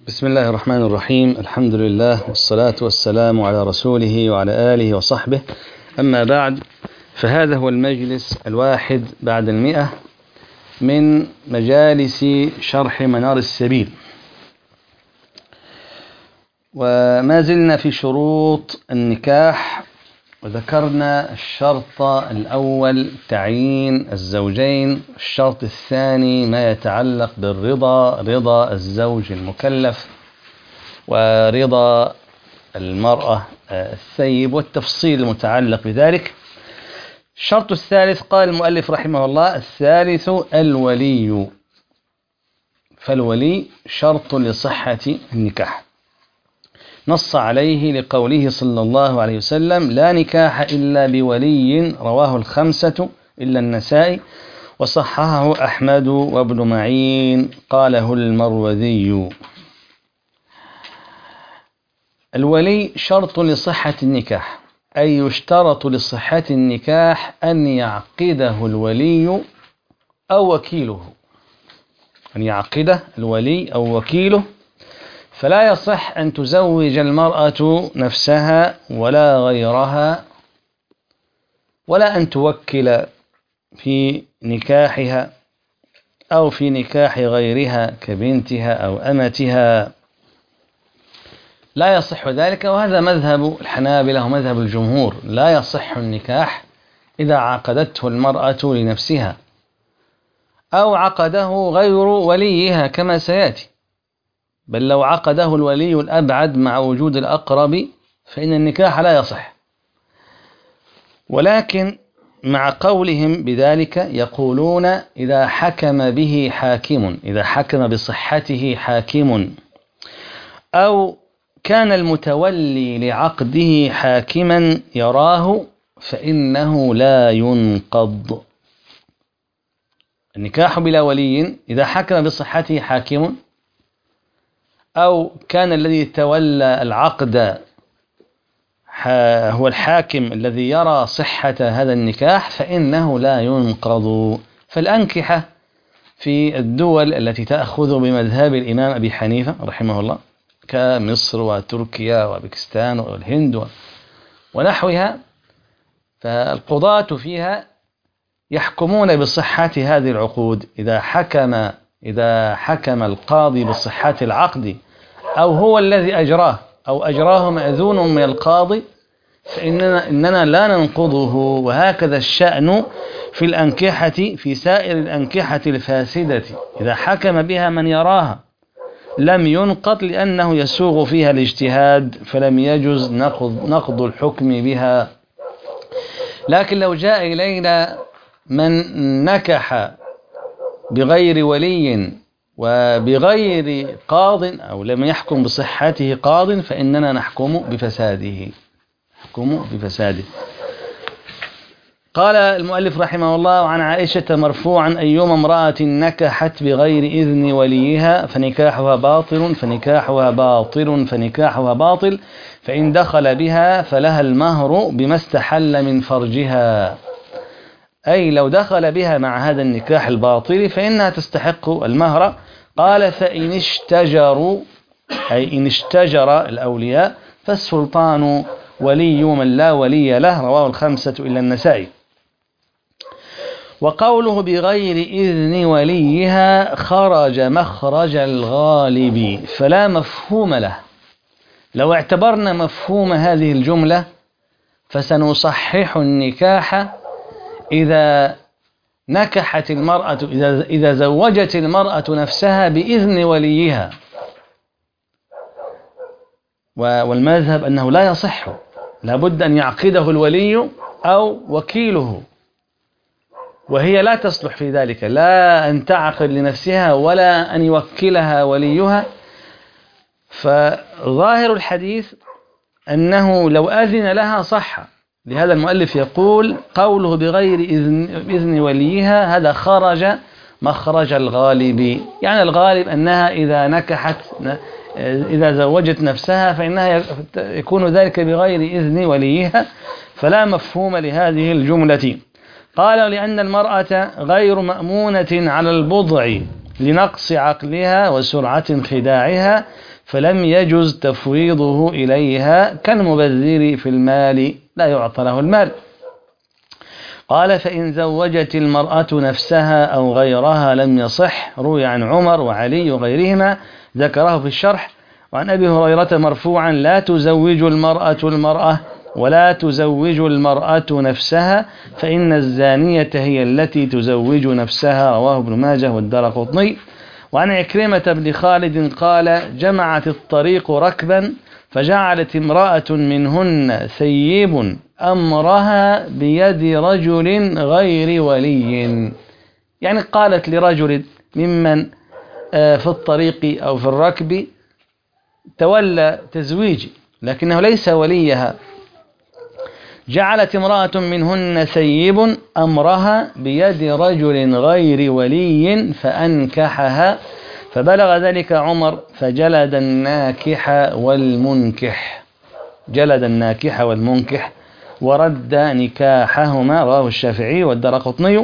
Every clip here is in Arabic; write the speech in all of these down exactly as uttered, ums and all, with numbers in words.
بسم الله الرحمن الرحيم. الحمد لله والصلاة والسلام على رسوله وعلى آله وصحبه. أما بعد، فهذا هو المجلس الواحد بعد المئة من مجالس شرح منار السبيل، وما زلنا في شروط النكاح، وذكرنا الشرط الأول تعيين الزوجين، الشرط الثاني ما يتعلق بالرضا، رضا الزوج المكلف ورضا المرأة الثيب، والتفصيل المتعلق بذلك. الشرط الثالث قال المؤلف رحمه الله: الثالث الولي، فالولي شرط لصحة النكاح، نص عليه لقوله صلى الله عليه وسلم: لا نكاح إلا بولي، رواه الخمسة إلا النسائي، وصححه أحمد وابن معين، قاله المروذي. الولي شرط لصحة النكاح، أي يشترط لصحة النكاح أن يعقده الولي أو وكيله، أن يعقده الولي أو وكيله. فلا يصح أن تزوج المرأة نفسها ولا غيرها، ولا أن توكل في نكاحها أو في نكاح غيرها كبنتها أو أمتها، لا يصح ذلك. وهذا مذهب الحنابلة ومذهب الجمهور، لا يصح النكاح إذا عقدته المرأة لنفسها أو عقده غير وليها كما سيأتي، بل لو عقده الولي الأبعد مع وجود الأقرب فإن النكاح لا يصح. ولكن مع قولهم بذلك يقولون: إذا حكم به حاكم، إذا حكم بصحته حاكم، أو كان المتولي لعقده حاكما يراه، فإنه لا ينقض. النكاح بلا ولي إذا حكم بصحته حاكم، أو كان الذي تولى العقد هو الحاكم الذي يرى صحة هذا النكاح، فإنه لا ينقض. فالأنكحة في الدول التي تأخذ بمذهب الإمام أبي حنيفة رحمه الله كمصر وتركيا وباكستان والهند ونحوها، فالقضاة فيها يحكمون بصحة هذه العقود. إذا حكم إذا حكم القاضي بصحة العقد، أو هو الذي أجراه أو أجراه مأذون من القاضي، فإننا إننا لا ننقضه. وهكذا الشأن في الأنكحة، في سائر الأنكحة الفاسدة، إذا حكم بها من يراها لم ينقض، لأنه يسوغ فيها الاجتهاد، فلم يجز نقض, نقض الحكم بها. لكن لو جاء إلينا من نكح بغير ولي وبغير قاض، أو لم يحكم بصحته قاض، فإننا نحكم بفساده نحكم بفساده. قال المؤلف رحمه الله: عن عائشة مرفوعا: أيما امرأة نكحت بغير إذن وليها فنكاحها باطل فنكاحها باطل فنكاحها باطل فإن دخل بها فلها المهر بما استحل من فرجها. أي لو دخل بها مع هذا النكاح الباطل فإنها تستحق المهر. قال: فإن اشتجروا، أي إن اشتجر الأولياء، فالسلطان ولي من لا ولي له، رواه الخمسة إلا النسائي. وقوله بغير إذن وليها خرج مخرج الغالب، فلا مفهوم له. لو اعتبرنا مفهوم هذه الجملة فسنصحح النكاح إذا نكحت المرأة، إذا, إذا زوجت المرأة نفسها بإذن وليها، والمذهب أنه لا يصح، لابد أن يعقده الولي أو وكيله، وهي لا تصلح في ذلك، لا أن تعقد لنفسها ولا أن يوكلها وليها. فظاهر الحديث أنه لو أذن لها صح. لهذا المؤلف يقول: قوله بغير إذن, إذن وليها، هذا خرج مخرج الغالب، يعني الغالب أنها إذا نكحت إذا زوجت نفسها فإنها يكون ذلك بغير إذن وليها، فلا مفهوم لهذه الجملة. قال: لأن المرأة غير مأمونة على البضع لنقص عقلها وسرعة خداعها، فلم يجز تفويضه إليها كالمبذر في المال لا يعطى له المال. قال: فإن زوجت المرأة نفسها أو غيرها لم يصح. روي عن عمر وعلي وغيرهما، ذكره في الشرح. وعن أبي هريرة مرفوعا: لا تزوج المرأة المرأة ولا تزوج المرأة نفسها، فإن الزانية هي التي تزوج نفسها. رواه ابن ماجه والدارقطني. وعن عكرمة بن خالد قال: جمعت الطريق ركبا فجعلت امرأة منهن ثيب أمرها بيد رجل غير ولي، يعني قالت لرجل ممن في الطريق أو في الركب تولى تزويجي لكنه ليس وليها، جعلت امرأة منهن ثيب أمرها بيد رجل غير ولي فأنكحها، فبلغ ذلك عمر فجلد الناكح والمنكح جلد الناكح والمنكح ورد نكاحهما. رواه الشافعي والدارقطني.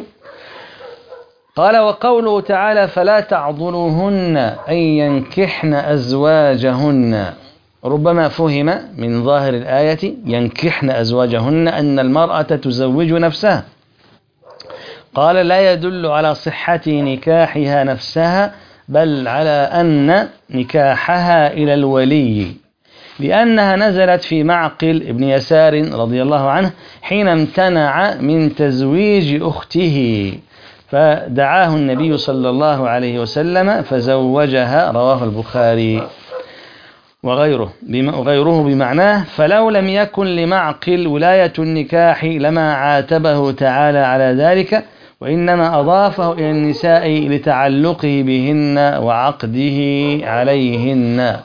قال: وقوله تعالى: فلا تعضلوهن أن ينكحن أزواجهن، ربما فهم من ظاهر الآية ينكحن أزواجهن أن المرأة تزوج نفسها. قال: لا يدل على صحة نكاحها نفسها، بل على أن نكاحها إلى الولي، لأنها نزلت في معقل ابن يسار رضي الله عنه حين امتنع من تزويج أخته، فدعاه النبي صلى الله عليه وسلم فزوجها. رواه البخاري وغيره وغيره بمعناه. فلو لم يكن لمعقل ولاية النكاح لما عاتبه تعالى على ذلك، وإنما أضافه إلى النساء لتعلقه بهن وعقده عليهن.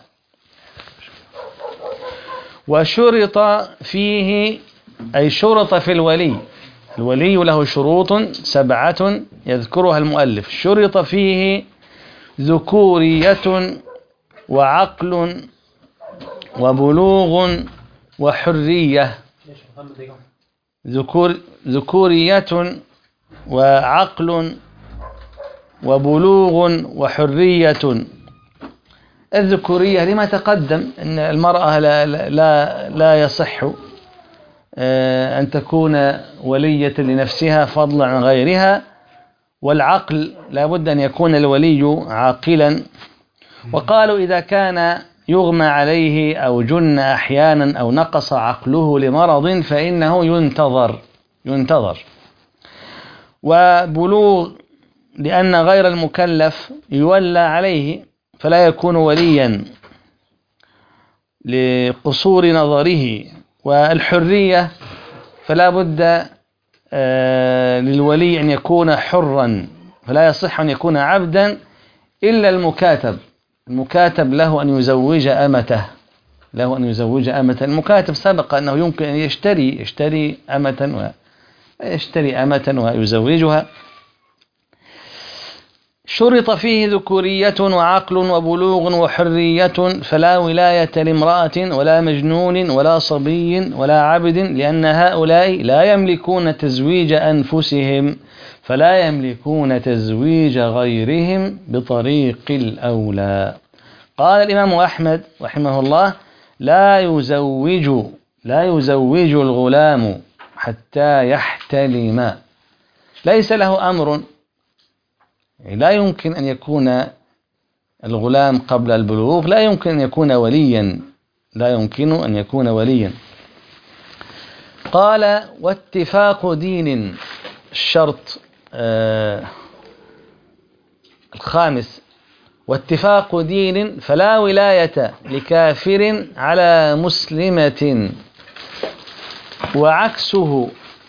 وشرط فيه، أي شرط في الولي، الولي له شروط سبعة يذكرها المؤلف، شرط فيه ذكورية وعقل وبلوغ وحرية. ذكور ذكورية وعقل وبلوغ وحرية. الذكورية لما تقدم أن المرأة لا, لا, لا يصح أن تكون ولية لنفسها فضلا عن غيرها. والعقل لا بد أن يكون الولي عاقلا. وقالوا إذا كان يغمى عليه أو جن أحيانا أو نقص عقله لمرض فإنه ينتظر ينتظر وبلوغ لأن غير المكلف يولى عليه فلا يكون وليا لقصور نظره. والحرية فلا بد للولي أن يكون حرا، فلا يصح أن يكون عبدا إلا المكاتب. المكاتب له أن يزوج أمته له أن يزوج أمة. المكاتب سبق أنه يمكن أن يشتري يشتري أمة ويشتري أمة ويزوجها. شرط فيه ذكورية وعقل وبلوغ وحرية، فلا ولاية لامرأة ولا مجنون ولا صبي ولا عبد، لأن هؤلاء لا يملكون تزويج أنفسهم، فلا يملكون تزويج غيرهم بطريق الأولى. قال الإمام أحمد رحمه الله: لا يزوج لا يزوج الغلام حتى يحتلم. ليس له أمر، لا يمكن أن يكون الغلام قبل البلوغ، لا يمكن أن يكون وليا لا يمكن أن يكون وليا. قال: واتفاق دين، الشرط آه الخامس، واتفاق دين، فلا ولاية لكافر على مسلمة، وعكسه،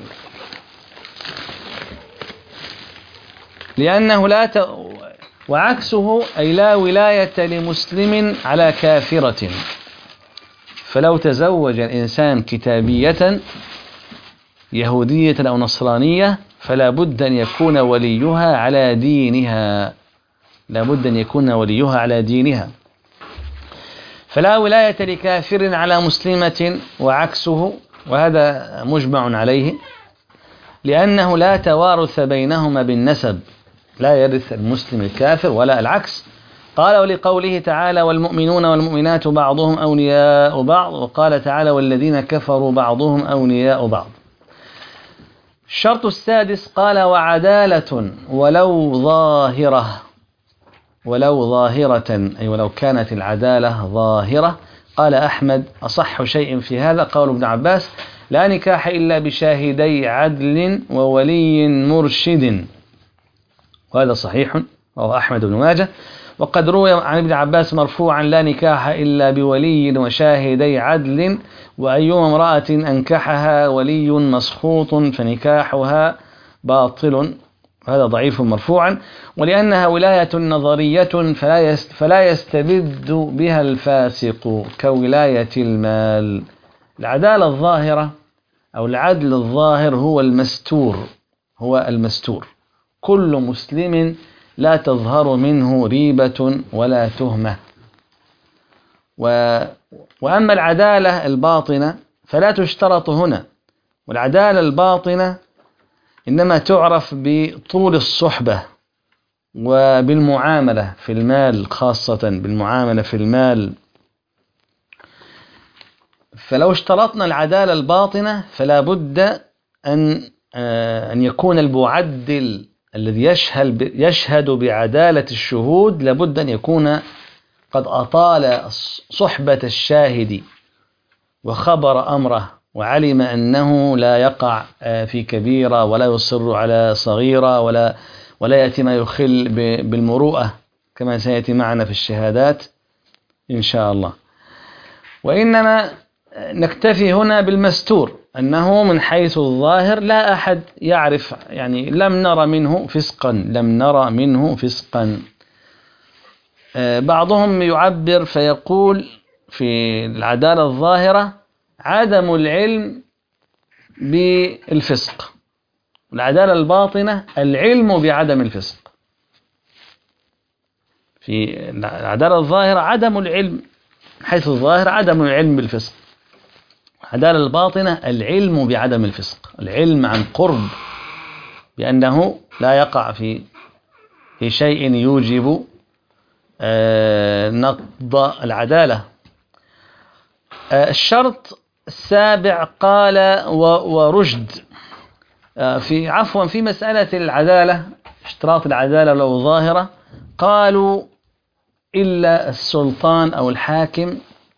لأنه لا ت... وعكسه أي لا ولاية لمسلم على كافرة. فلو تزوج الإنسان كتابية يهودية أو نصرانية فلا بد أن يكون وليها على دينها لا بد أن يكون وليها على دينها فلا ولاية لكافر على مسلمة، وعكسه، وهذا مجمع عليه، لأنه لا توارث بينهما بالنسب، لا يرث المسلم الكافر ولا العكس. قال ولقوله تعالى والمؤمنون والمؤمنات بعضهم أولياء بعض، وقال تعالى والذين كفروا بعضهم أولياء بعض. الشرط السادس قال وعدالة ولو ظاهرة، ولو ظاهرة أي ولو كانت العدالة ظاهرة. قال أحمد أصح شيء في هذا قول ابن عباس لا نكاح إلا بشاهدي عدل وولي مرشد، وهذا صحيح رواه أحمد بن ماجه. وقد روي عن ابن عباس مرفوعا لا نكاح إلا بولي وشاهدي عدل، وأيما امرأة أنكحها ولي مسخوط فنكاحها باطل، هذا ضعيف مرفوعا. ولأنها ولاية نظرية فلا فلا يستبد بها الفاسق كولاية المال. العدالة الظاهرة أو العدل الظاهر هو المستور، هو المستور، كل مسلم لا تظهر منه ريبة ولا تهمة. و... وأما العدالة الباطنة فلا تشترط هنا، والعدالة الباطنة إنما تعرف بطول الصحبة وبالمعاملة في المال، خاصة بالمعاملة في المال. فلو اشترطنا العدالة الباطنة فلا بد أن أن يكون المعدل الذي يشهد يشهد بعدالة الشهود لابد أن يكون قد أطال صحبة الشاهد وخبر أمره وعلم أنه لا يقع في كبيرة ولا يصر على صغيرة ولا ولا يأتي ما يخل بالمروءة كما سيأتي معنا في الشهادات إن شاء الله. وإنما نكتفي هنا بالمستور، أنه من حيث الظاهر لا أحد يعرف، يعني لم نرى منه فسقا، لم نرى منه فسقا. بعضهم يعبر فيقول في العدالة الظاهرة عدم العلم بالفسق، العدالة الباطنة العلم بعدم الفسق. في العدالة الظاهرة عدم العلم، حيث الظاهر عدم العلم بالفسق، العدالة الباطنة العلم بعدم الفسق، العلم عن قرب بأنه لا يقع في في شيء يوجب آه نقض العدالة. آه الشرط السابع قال ورشد، آه في عفوا في مسألة العدالة، اشتراط العدالة لو ظاهرة، قالوا إلا السلطان أو الحاكم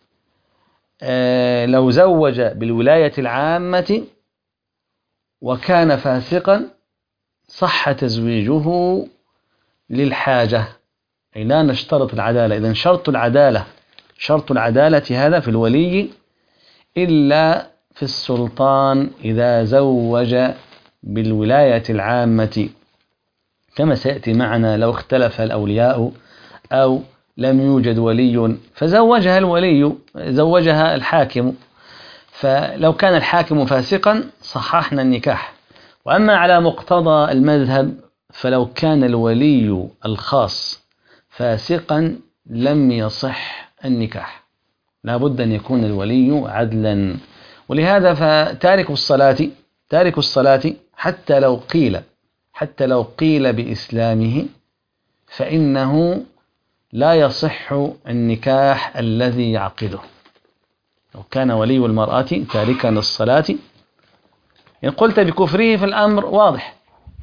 آه لو زوج بالولاية العامة وكان فاسقا صح تزويجه للحاجة، أي لا نشترط العدالة. إذن شرط العدالة شرط العدالة هذا في الولي إلا في السلطان إذا زوج بالولاية العامة، كما سيأتي معنا لو اختلف الأولياء أو لم يوجد ولي فزوجها الولي زوجها الحاكم، فلو كان الحاكم فاسقا صححنا النكاح. وأما على مقتضى المذهب فلو كان الولي الخاص فاسقا لم يصح النكاح، لا بد أن يكون الولي عدلا. ولهذا فتارك الصلاة تارك الصلاة حتى لو قيل حتى لو قيل بإسلامه فإنه لا يصح النكاح الذي يعقده. لو كان ولي المرأة تاركا للصلاة إن قلت بكفره في الأمر واضح،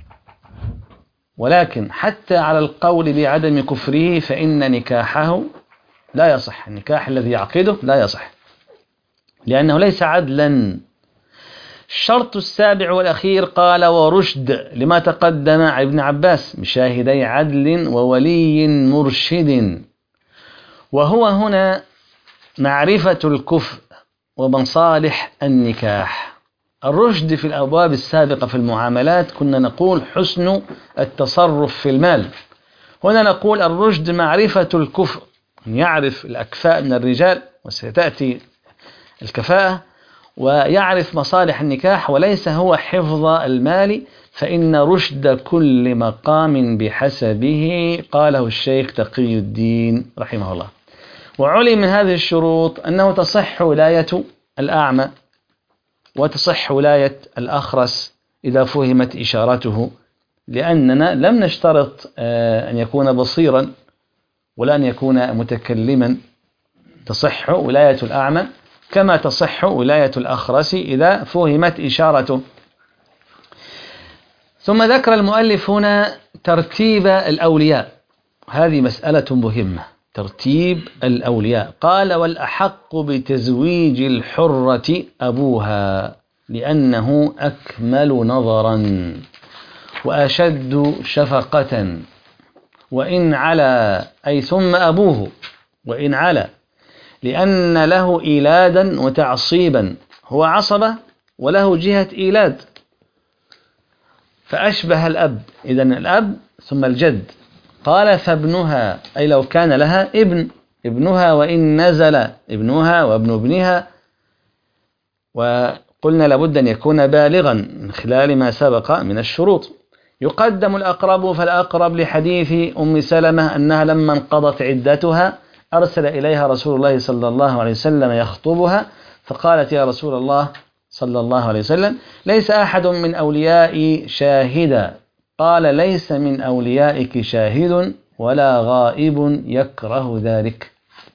ولكن حتى على القول بعدم كفره فإن نكاحه لا يصح، النكاح الذي يعقده لا يصح لأنه ليس عدلا. الشرط السابع والأخير قال ورشد لما تقدم عن ابن عباس بشاهدي عدل وولي مرشد، وهو هنا معرفة الكفء ومصالح النكاح. الرشد في الأبواب السابقة في المعاملات كنا نقول حسن التصرف في المال، هنا نقول الرشد معرفة الكفء، يعرف الأكفاء من الرجال وستأتي الكفاءة، ويعرف مصالح النكاح وليس هو حفظ المال، فإن رشد كل مقام بحسبه، قاله الشيخ تقي الدين رحمه الله. وعلم من هذه الشروط أنه تصح ولاية الأعمى وتصح ولاية الأخرس إذا فهمت إشارته لأننا لم نشترط أن يكون بصيرا ولا أن يكون متكلما. تصح ولاية الأعمى كما تصح ولاية الأخرس إذا فهمت إشارته. ثم ذكر المؤلف هنا ترتيب الأولياء، هذه مسألة مهمة، ترتيب الأولياء. قال: والأحق بتزويج الحرة أبوها لأنه أكمل نظرا وأشد شفقة، وإن علا أي ثم أبوه وإن علا، لأن له إيلادا وتعصيبا، هو عصبة وله جهة إيلاد، فأشبه الأب، إذن الأب ثم الجد. قال: فابنها أي لو كان لها ابن، ابنها وإن نزل ابنها وابن ابنها، وقلنا لابد أن يكون بالغا من خلال ما سبق من الشروط. يقدم الأقرب فالأقرب لحديث أم سلمة أنها لما انقضت عدتها أرسل إليها رسول الله صلى الله عليه وسلم يخطبها، فقالت: يا رسول الله صلى الله عليه وسلم ليس أحد من أوليائي شاهدا. قال: ليس من أوليائك شاهد ولا غائب يكره ذلك.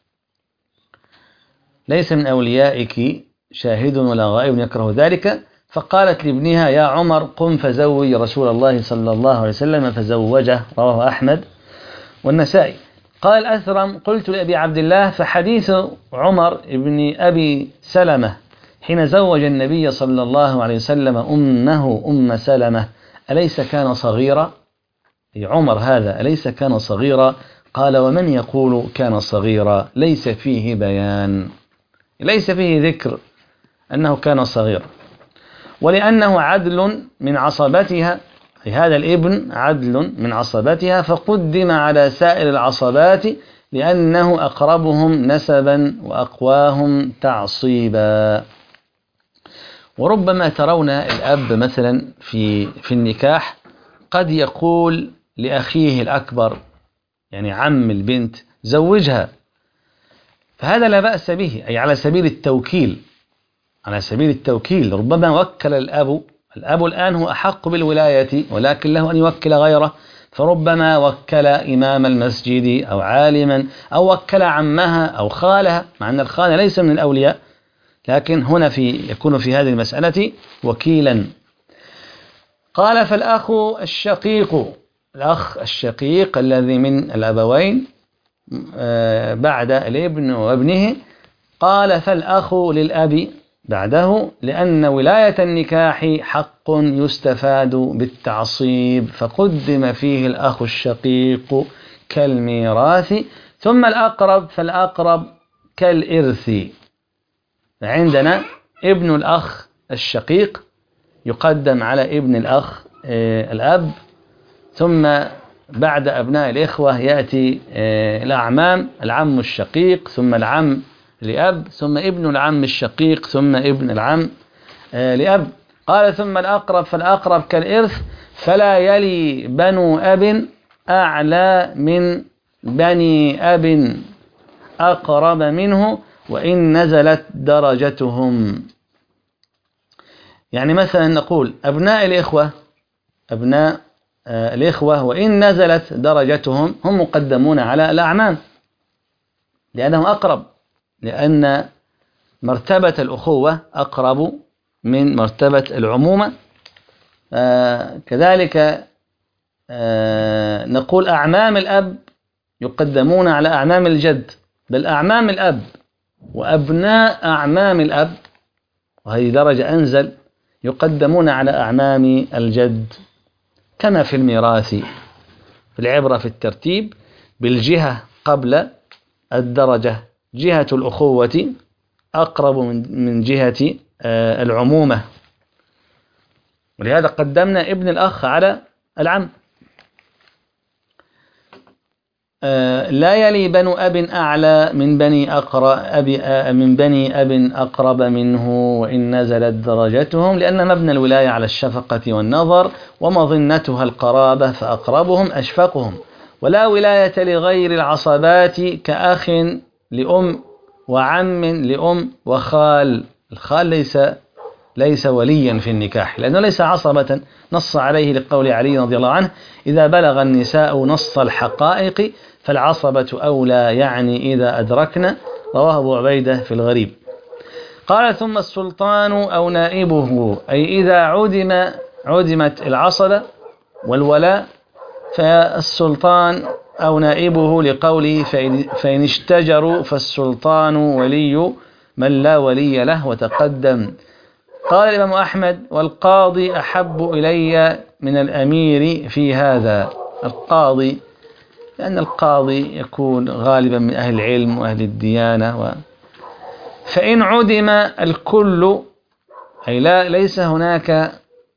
ليس من أوليائك شاهد ولا غائب يكره ذلك. فقالت لابنها: يا عمر قم فزوج رسول الله صلى الله عليه وسلم، فزوجه. رواه أحمد والنسائي. قال أثرم: قلت لأبي عبد الله: فحديث عمر بن أبي سلمة حين زوج النبي صلى الله عليه وسلم أمه أم سلمة أليس كان صغيرا؟ أي عمر هذا أليس كان صغيرا؟ قال: ومن يقول كان صغيرا؟ ليس فيه بيان، ليس فيه ذكر أنه كان صغيرا. ولأنه عدل من عصبتها، أي هذا الابن عدل من عصبتها، فقدم على سائر العصبات لأنه أقربهم نسبا وأقواهم تعصيبا. وربما ترون الأب مثلا في في النكاح قد يقول لأخيه الأكبر، يعني عم البنت، زوجها، فهذا لا بأس به، أي على سبيل التوكيل، على سبيل التوكيل. ربما وكل الأب، الأب الآن هو أحق بالولاية، ولكن له أن يوكل غيره، فربما وكل إمام المسجد أو عالما، أو وكل عمها أو خالها، مع أن الخال ليس من الأولياء، لكن هنا في يكون في هذه المسألة وكيلا. قال: فالأخ الشقيق، الأخ الشقيق الذي من الأبوين بعد الابن وابنه. قال: فالأخ للأب بعده، لأن ولاية النكاح حق يستفاد بالتعصيب، فقدم فيه الأخ الشقيق كالميراث. ثم الأقرب فالأقرب كالإرث. عندنا ابن الأخ الشقيق يقدم على ابن الأخ الأب، ثم بعد أبناء الإخوة يأتي الأعمام، العم الشقيق، ثم العم لأب، ثم ابن العم الشقيق، ثم ابن العم لأب. قال: ثم الأقرب فالأقرب كالإرث، فلا يلي بنو أب أعلى من بني أب أقرب منه وإن نزلت درجتهم. يعني مثلا نقول أبناء الإخوة، أبناء الإخوة وإن نزلت درجتهم هم مقدمون على الأعمام لأنهم أقرب، لأن مرتبة الأخوة أقرب من مرتبة العمومة. آه كذلك آه نقول أعمام الأب يقدمون على أعمام الجد، بل أعمام الأب وأبناء أعمام الأب، وهذه درجة أنزل، يقدمون على أعمام الجد. كما في الميراث، في العبرة في الترتيب بالجهة قبل الدرجة، جهة الأخوة أقرب من جهة العمومة، ولهذا قدمنا ابن الأخ على العم. لا يلي بنو أب أعلى من بني أقرب أبي من بني أب أقرب منه وإن نزلت درجتهم، لأن مبنى الولاية على الشفقة والنظر، ومظنتها القرابة، فأقربهم أشفقهم. ولا ولاية لغير العصبات كأخ لأم وعم لأم وخال. الخال ليس ليس وليا في النكاح، لأنه ليس عصبة نص عليه لقول علي رضي الله عنه: إذا بلغ النساء نص الحقائق فالعصبة أولى، يعني إذا أدركنا. رواه أبو عبيدة في الغريب. قال: ثم السلطان أو نائبه، أي إذا عدم عدمت العصبة والولاء فالسلطان أو نائبه، لقوله: فإن اشتجروا فالسلطان ولي من لا ولي له. وتقدم. قال الإمام أحمد: والقاضي أحب إلي من الأمير في هذا. القاضي لأن القاضي يكون غالبا من أهل العلم وأهل الديانة. و فإن عدم الكل، أي لا ليس هناك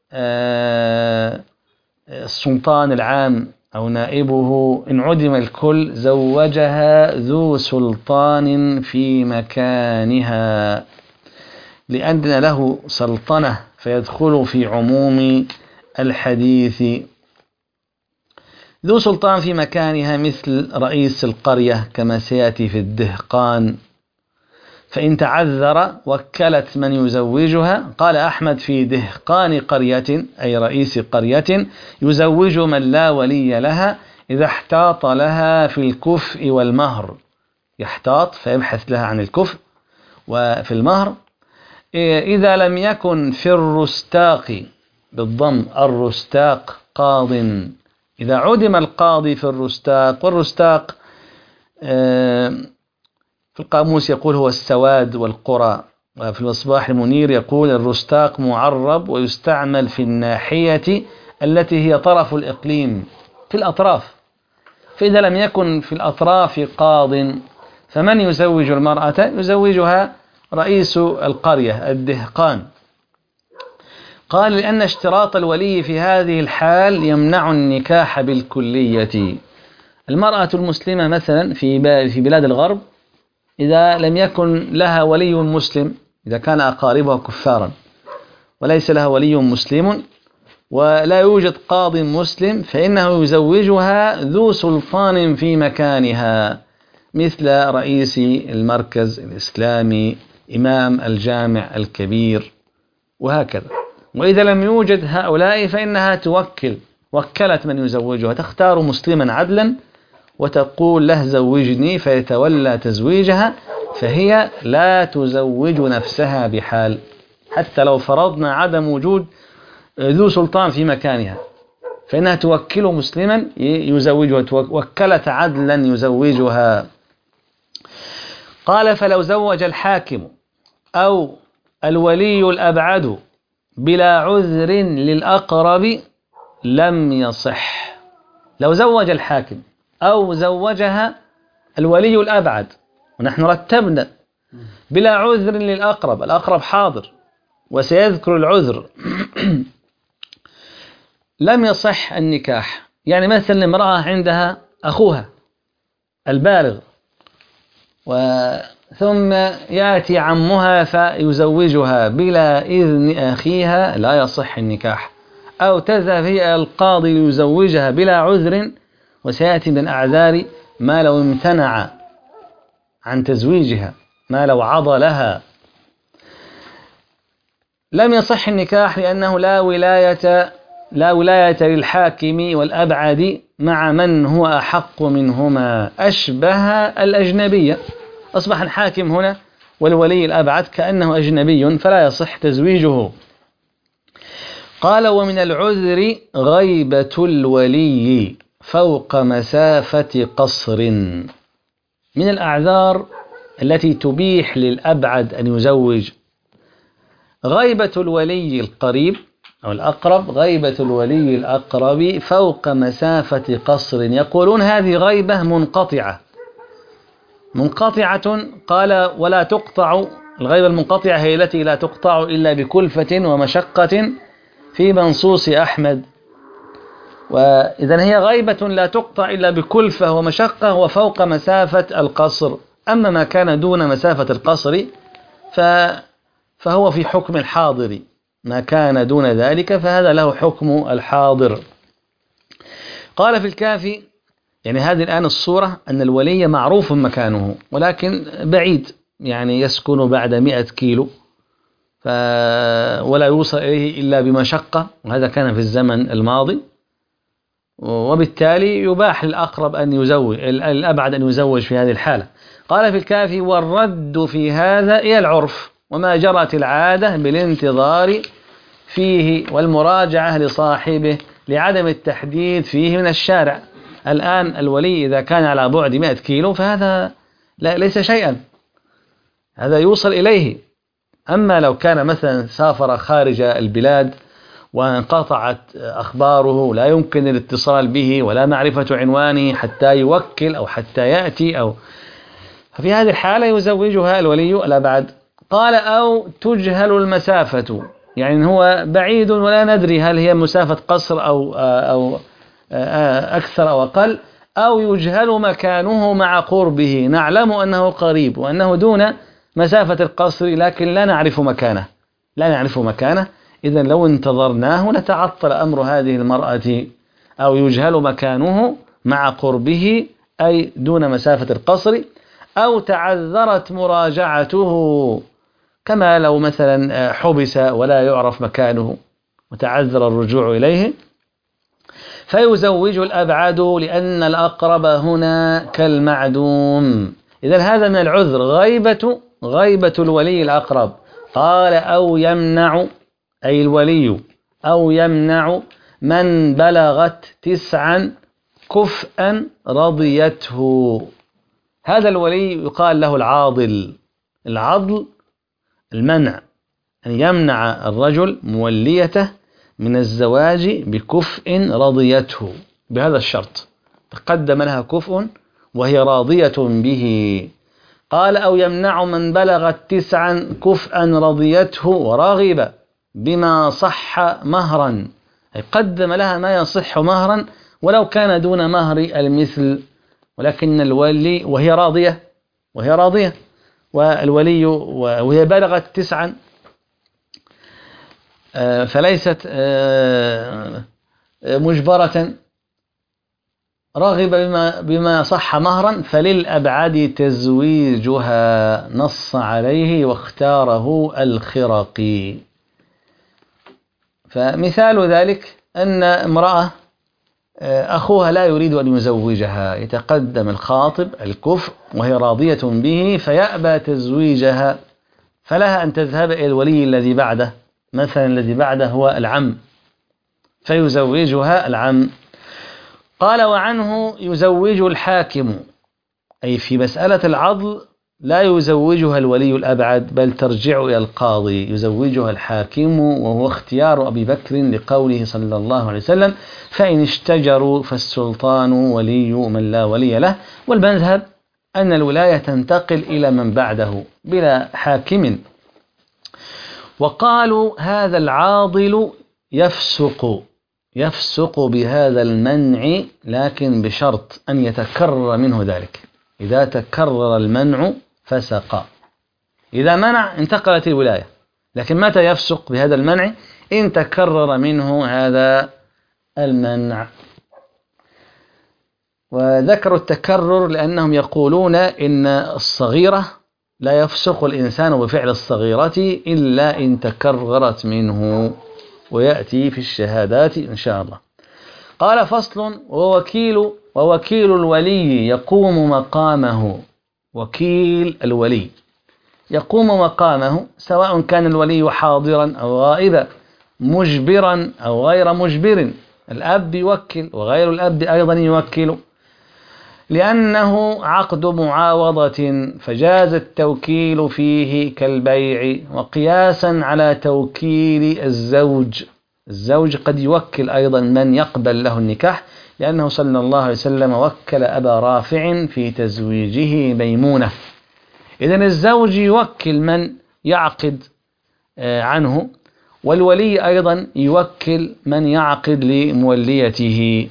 السلطان العام أو نائبه، إن عدم الكل زوجها ذو سلطان في مكانها، لأن له سلطنة فيدخل في عموم الحديث. ذو سلطان في مكانها مثل رئيس القرية كما سيأتي في الدهقان. فإن تعذر وكلت من يزوجها. قال أحمد: في دهقان قرية، أي رئيس قرية، يزوج من لا ولي لها إذا احتاط لها في الكفء والمهر. يحتاط فيبحث لها عن الكفء وفي المهر. إذا لم يكن في الرستاق، بالضم الرستاق، قاض. إذا عدم القاضي في الرستاق، والرستاق في القاموس يقول هو السواد والقرى، وفي المصباح المنير يقول الرستاق معرب ويستعمل في الناحية التي هي طرف الإقليم، في الأطراف. فإذا لم يكن في الأطراف قاض فمن يزوج المرأة؟ يزوجها رئيس القرية الدهقان. قال: لأن اشتراط الولي في هذه الحال يمنع النكاح بالكلية. المرأة المسلمة مثلا في بلاد الغرب، إذا لم يكن لها ولي مسلم، إذا كان أقاربها كفارا وليس لها ولي مسلم ولا يوجد قاض مسلم، فإنه يزوجها ذو سلطان في مكانها، مثل رئيس المركز الإسلامي، إمام الجامع الكبير، وهكذا. وإذا لم يوجد هؤلاء فإنها توكل، وكلت من يزوجها، تختار مسلما عدلا وتقول له زوجني، فيتولى تزويجها، فهي لا تزوج نفسها بحال، حتى لو فرضنا عدم وجود ذو سلطان في مكانها، فإنها توكل مسلما يزوجها، وكلت عدلا يزوجها. قال: فلو زوج الحاكم أو الولي الأبعد بلا عذر للأقرب لم يصح. لو زوج الحاكم أو زوجها الولي الأبعد، ونحن رتبنا بلا عذر للأقرب، الأقرب حاضر وسيذكر العذر، لم يصح النكاح. يعني مثلا امرأة عندها أخوها البالغ، ثم يأتي عمها فيزوجها بلا إذن أخيها، لا يصح النكاح. أو تذهب هي القاضي ليزوجها بلا عذر، وسيأتي من الأعذار ما لو امتنع عن تزويجها، ما لو عضلها، لم يصح النكاح، لأنه لا ولاية لا ولاية للحاكم والأبعد مع من هو أحق منهما، أشبه الأجنبية. أصبح الحاكم هنا والولي الأبعد كأنه أجنبي، فلا يصح تزويجه. قال: ومن العذر غيبة الولي فوق مسافة قصر. من الأعذار التي تبيح للأبعد أن يزوج غيبة الولي القريب أو الأقرب، غيبة الولي الأقرب فوق مسافة قصر. يقولون هذه غيبة منقطعة منقطعة قال: ولا تقطع. الغيبة المنقطعة هي التي لا تقطع إلا بكلفة ومشقة في منصوص أحمد. وإذن هي غيبة لا تقطع إلا بكلفة ومشقة وفوق مسافة القصر. أما ما كان دون مسافة القصر فهو في حكم الحاضر، ما كان دون ذلك فهذا له حكم الحاضر. قال في الكافي، يعني هذه الآن الصورة أن الولي معروف مكانه ولكن بعيد، يعني يسكن بعد مئة كيلو ف ولا يوصل إليه إلا بمشقة، وهذا كان في الزمن الماضي، وبالتالي يباح للأقرب أن يزوج، الأبعد أن يزوج في هذه الحالة. قال في الكافي: والرد في هذا إلى العرف وما جرت العادة بالانتظار فيه والمراجعة لصاحبه لعدم التحديد فيه من الشارع. الآن الولي إذا كان على بعد مئة كيلو فهذا لا ليس شيئا، هذا يوصل إليه. أما لو كان مثلا سافر خارج البلاد وانقطعت أخباره، لا يمكن الاتصال به ولا معرفة عنوانه حتى يوكل أو حتى يأتي، أو ففي هذه الحالة يزوجها الولي الأبعد. قال: أو تجهل المسافة، يعني هو بعيد ولا ندري هل هي مسافة قصر أو أو أكثر أو أقل، أو يجهل مكانه مع قربه، نعلم أنه قريب وأنه دون مسافة القصر لكن لا نعرف مكانه لا نعرف مكانه إذن لو انتظرناه لتعطل أمر هذه المرأة. أو يجهل مكانه مع قربه أي دون مسافة القصر، أو تعذرت مراجعته، كما لو مثلا حبس ولا يعرف مكانه وتعذر الرجوع إليه، فيزوج الأبعد لأن الأقرب هنا كالمعدوم. إذن هذا من العذر، غيبة غيبة الولي الأقرب. قال: أو يمنع، أي الولي، أو يمنع من بلغت تسعا كفءا رضيته. هذا الولي يقال له العاضل. العضل المنع، أن يمنع الرجل موليته من الزواج بكفء رضيته بهذا الشرط، تقدم لها كفء وهي راضية به. قال: أو يمنع من بلغت تسعا كفءا رضيته وراغب بما صح مهرا، أي قدم لها ما يصح مهرا ولو كان دون مهر المثل، ولكن الولي وهي راضية وهي راضية والولي وهي بلغت تسعا فليست مجبرة، راغب بما بما صح مهرا، فللأبعد تزويجها، نص عليه واختاره الخرقي. فمثال ذلك أن امرأة أخوها لا يريد أن يزوجها، يتقدم الخاطب الكفء وهي راضية به فيأبى تزويجها، فلها أن تذهب إلى الولي الذي بعده، مثلا الذي بعده هو العم، فيزوجها العم. قال: وعنه يزوج الحاكم، أي في مسألة العضل لا يزوجها الولي الأبعد بل ترجع إلى القاضي، يزوجها الحاكم، وهو اختيار أبي بكر لقوله صلى الله عليه وسلم: فإن اشتجروا فالسلطان ولي من لا ولي له. والمذهب أن الولاية تنتقل إلى من بعده بلا حاكم. وقالوا: هذا العاضل يفسق يفسق بهذا المنع، لكن بشرط أن يتكرر منه ذلك. إذا تكرر المنع فسق، إذا منع انتقلت الولاية، لكن متى يفسق بهذا المنع؟ إن تكرر منه هذا المنع. وذكروا التكرر لأنهم يقولون إن الصغيرة لا يفسق الإنسان بفعل الصغيرة إلا إن تكررت منه، ويأتي في الشهادات إن شاء الله. قال: فصل: ووكيل ووكيل الولي يقوم مقامه. وكيل الولي يقوم مقامه سواء كان الولي حاضرا أو غائبا، مجبرا أو غير مجبر. الأب يوكل وغير الأب أيضا يوكل، لأنه عقد معاوضة فجاز التوكيل فيه كالبيع، وقياسا على توكيل الزوج. الزوج قد يوكل أيضا من يقبل له النكاح، لأنه صلى الله عليه وسلم وكل أبا رافع في تزويجه ميمونة. إذن الزوج يوكل من يعقد عنه، والولي أيضا يوكل من يعقد لموليته.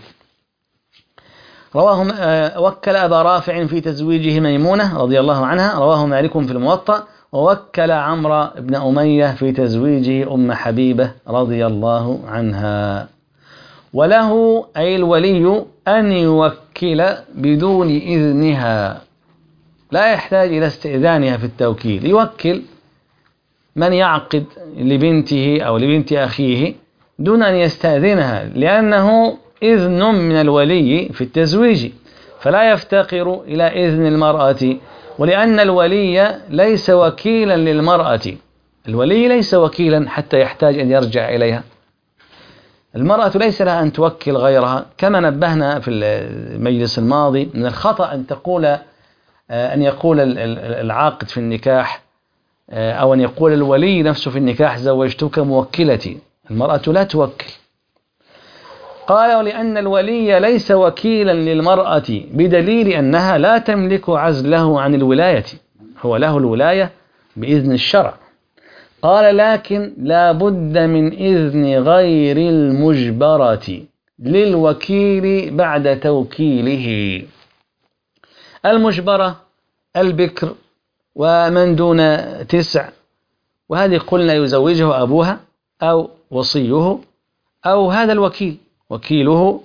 رواه وكل أبا رافع في تزويجه ميمونة رضي الله عنها، رواه مالك في الموطأ. ووكل عمرو بن أمية في تزويجه أم حبيبة رضي الله عنها. وله أي الولي أن يوكل بدون إذنها، لا يحتاج إلى استئذانها في التوكيل، يوكل من يعقد لبنته أو لبنت أخيه دون أن يستأذنها، لأنه إذن من الولي في التزويج، فلا يفتقر إلى إذن المرأة، ولأن الولي ليس وكيلا للمرأة، الولي ليس وكيلا حتى يحتاج أن يرجع إليها. المرأة ليس لها أن توكل غيرها، كما نبهنا في المجلس الماضي من الخطأ أن تقول أن يقول العاقد في النكاح أو أن يقول الولي نفسه في النكاح زوجتك موكلتي. المرأة لا توكل. قال ولأن الولي ليس وكيلا للمرأة بدليل أنها لا تملك عزله عن الولاية، هو له الولاية بإذن الشرع. قال لكن لا بد من إذن غير المجبرة للوكيل بعد توكيله. المجبرة البكر ومن دون تسع، وهذه قلنا يزوجه أبوها أو وصيه أو هذا الوكيل وكيله.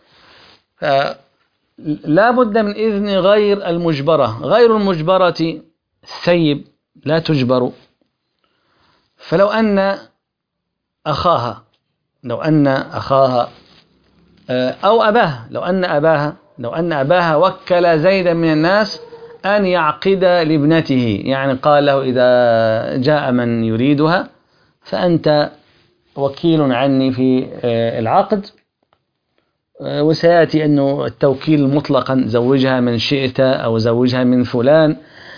لا بد من إذن غير المجبرة. غير المجبرة الثيب لا تجبر. فلو أن أخاها لو أن أخاها أو أباها لو أن أباها لو أن أباها وكل زيدا من الناس أن يعقد لابنته، يعني قال له إذا جاء من يريدها فأنت وكيل عني في العقد، وسيأتي أنه التوكيل مطلقا زوجها من شئت أو زوجها من فلان،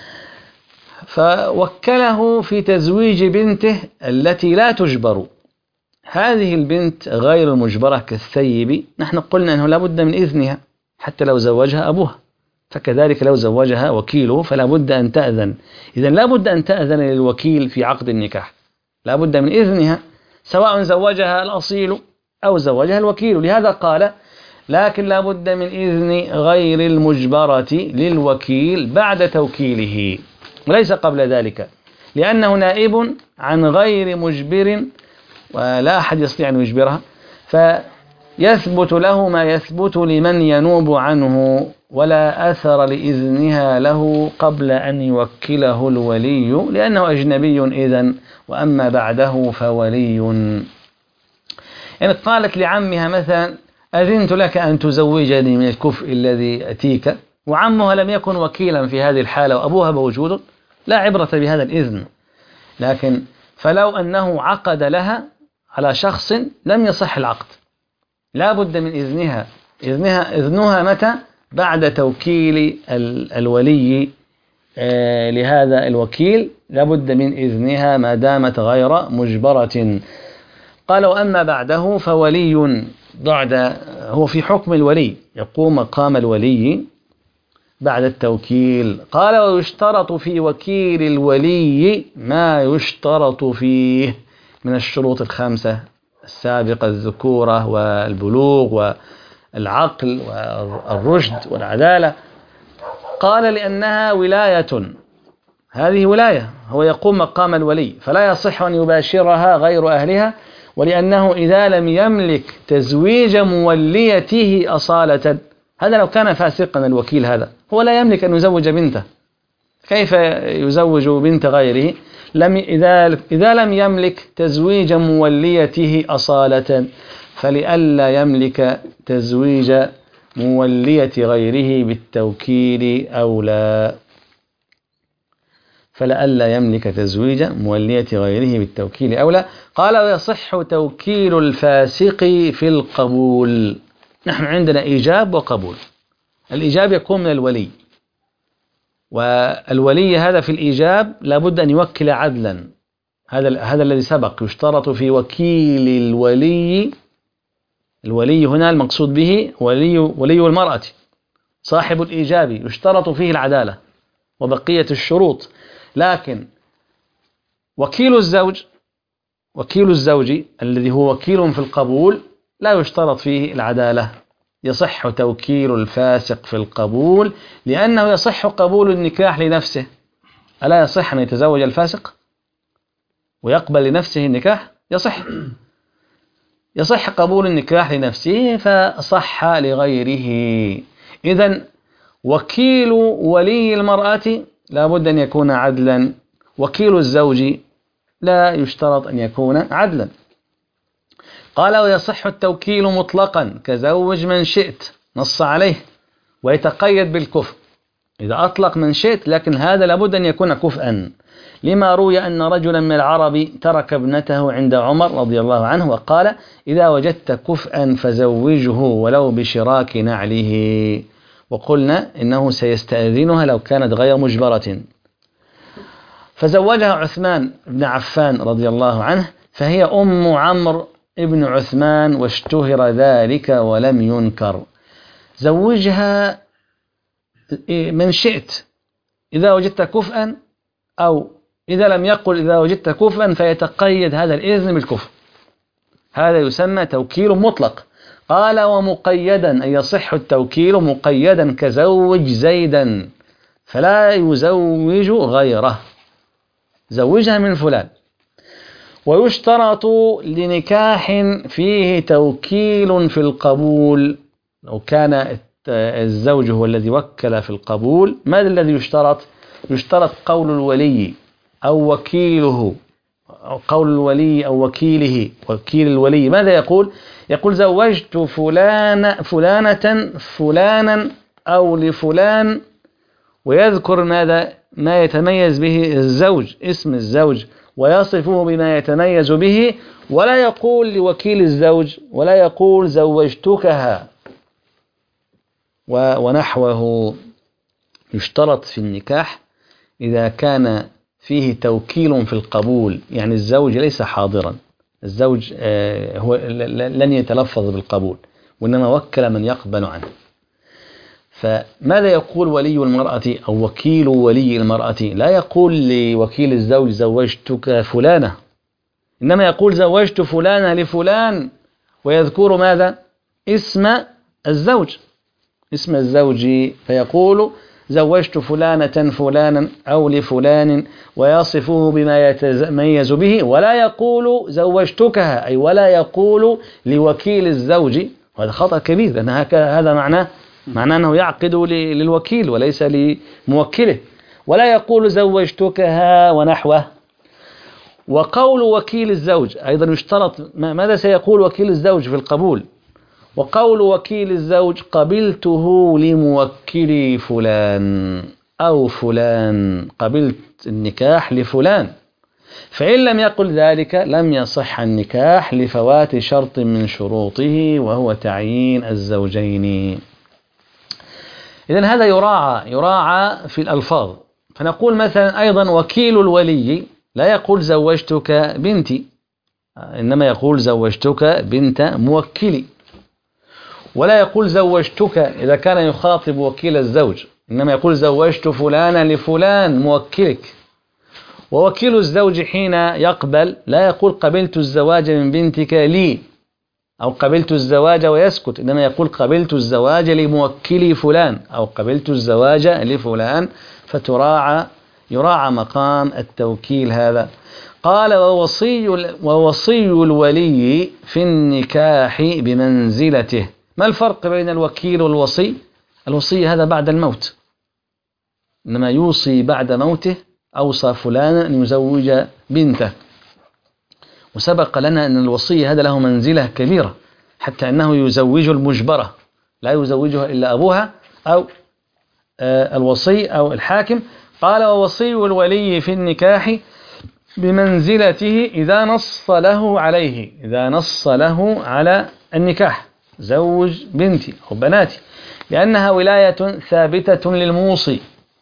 فوكله في تزويج بنته التي لا تجبر. هذه البنت غير المجبرة كالثيب، نحن قلنا أنه لا بد من إذنها حتى لو زوجها أبوها، فكذلك لو زوجها وكيله فلا بد أن تأذن. إذن لا بد أن تأذن للوكيل في عقد النكاح، لا بد من إذنها سواء زوجها الأصيل أو زوجها الوكيل. لهذا قال لكن لا بد من إذن غير المجبرة للوكيل بعد توكيله وليس قبل ذلك، لأنه نائب عن غير مجبر ولا أحد يستطيع أن يجبرها، فيثبت له ما يثبت لمن ينوب عنه، ولا أثر لإذنها له قبل أن يوكله الولي لأنه أجنبي إذن، وأما بعده فولي. يعني قالت لعمها مثلا أذنت لك أن تزوجني من الكفء الذي أتيك، وعمها لم يكن وكيلا في هذه الحالة وأبوها موجود، لا عبرة بهذا الإذن. لكن فلو أنه عقد لها على شخص لم يصح العقد، لا بد من إذنها. إذنها إذنها متى؟ بعد توكيل الولي لهذا الوكيل، لا بد من إذنها ما دامت غير مجبرة. قال وأما بعده فولي، بعد هو في حكم الولي، يقوم مقام الولي بعد التوكيل. قال ويشترط في وكيل الولي ما يشترط فيه من الشروط الخمسة السابقة: الذكورة والبلوغ والعقل والرشد والعدالة. قال لأنها ولاية، هذه ولاية، هو يقوم مقام الولي فلا يصح أن يباشرها غير أهلها، ولأنه إذا لم يملك تزويج موليته أصالة، هذا لو كان فاسقا الوكيل هذا هو لا يملك أن يزوج بنته، كيف يزوج بنت غيره؟ لم إذا إذا لم يملك تزويج موليته أصالة، فلئلا يملك تزويج مولية غيره بالتوكيل أولى فلئلا يملك تزويج مولية غيره بالتوكيل أولى. قال ويصح توكيل الفاسق في القبول. نحن عندنا إيجاب وقبول. الإيجاب يكون من الولي، والولي هذا في الإيجاب لابد أن يوكل عدلا، هذا هذا الذي سبق. يشترط في وكيل الولي، الولي هنا المقصود به ولي ولي المرأة صاحب الإيجاب، يشترط فيه العدالة وبقية الشروط. لكن وكيل الزوج وكيل الزوج الذي هو وكيل في القبول لا يشترط فيه العدالة. يصح توكيل الفاسق في القبول لأنه يصح قبول النكاح لنفسه. ألا يصح أن يتزوج الفاسق ويقبل لنفسه النكاح؟ يصح يصح قبول النكاح لنفسه فصح لغيره. إذن وكيل ولي المرأة لا بد أن يكون عدلا، وكيل الزوج لا يشترط أن يكون عدلا. قال ويصح التوكيل مطلقا كزوج من شئت، نص عليه، ويتقيد بالكفء. إذا أطلق من شئت، لكن هذا لابد أن يكون كفءا، لما روي أن رجلا من العرب ترك ابنته عند عمر رضي الله عنه وقال إذا وجدت كفءا فزوجه ولو بشراك نعله، وقلنا إنه سيستأذنها لو كانت غير مجبرة، فزوجها عثمان بن عفان رضي الله عنه، فهي أم عمرو ابن عثمان، واشتهر ذلك ولم ينكر. زوجها من شئت إذا وجدت كفءا، أو إذا لم يقل إذا وجدت كفءا فيتقيد هذا الإذن بالكفء، هذا يسمى توكيل مطلق. قال ومقيدا، أي يصح التوكيل مقيدا كزوج زيدا فلا يزوج غيره، زوجها من فلان. ويشترط لنكاح فيه توكيل في القبول، لو كان الزوج هو الذي وكل في القبول، ماذا الذي يشترط؟ يشترط قول الولي أو وكيله، أو قول الولي أو وكيله، وكيل الولي ماذا يقول؟ يقول زوجت فلان فلانة فلانا أو لفلان، ويذكر ماذا ما يتميز به الزوج، اسم الزوج، ويصفه بما يتميز به، ولا يقول لوكيل الزوج، ولا يقول زوجتكها ونحوه. يشترط في النكاح إذا كان فيه توكيل في القبول، يعني الزوج ليس حاضرا، الزوج هو لن يتلفظ بالقبول، وإنما وكل من يقبل عنه. فماذا يقول ولي المرأة أو وكيل ولي المرأة؟ لا يقول لوكيل الزوج زوجتك فلانة، إنما يقول زوجت فلانة لفلان، ويذكر ماذا؟ اسم الزوج، اسم الزوج، فيقول زوجت فلانة فلانا أو لفلان، ويصفه بما يتميز به، ولا يقول زوجتكها، أي ولا يقول لوكيل الزوج، وهذا خطأ كبير، لأن هذا معناه معناه أنه يعقد للوكيل وليس لموكله. ولا يقول زوجتكها ونحوه. وقول وكيل الزوج أيضا يشترط، ماذا سيقول وكيل الزوج في القبول؟ وقول وكيل الزوج قبلته لموكلي فلان، أو فلان قبلت النكاح لفلان، فإن لم يقل ذلك لم يصح النكاح لفوات شرط من شروطه، وهو تعيين الزوجين. إذن هذا يراعى يراعى في الألفاظ. فنقول مثلا أيضا وكيل الولي لا يقول زوجتك بنتي، إنما يقول زوجتك بنت موكلي. ولا يقول زوجتك إذا كان يخاطب وكيل الزوج، إنما يقول زوجت فلانا لفلان موكلك. ووكيل الزوج حين يقبل لا يقول قبلت الزواج من بنتك لي، أو قبلت الزواج ويسكت، إنما يقول قبلت الزواج لموكلي فلان، أو قبلت الزواج لفلان، فتراعى يراعى مقام التوكيل هذا. قال ووصي ووصي الولي في النكاح بمنزلته. ما الفرق بين الوكيل والوصي؟ الوصي هذا بعد الموت، إنما يوصي بعد موته، أوصى فلانا أن يزوج بنته. وسبق لنا أن الوصي هذا له منزلة كبيرة، حتى أنه يزوج المجبرة، لا يزوجها إلا أبوها أو الوصي أو الحاكم. قال ووصي الولي في النكاح بمنزلته إذا نص له عليه، إذا نص له على النكاح، زوج بنتي أو بناتي، لأنها ولاية ثابتة للموصي،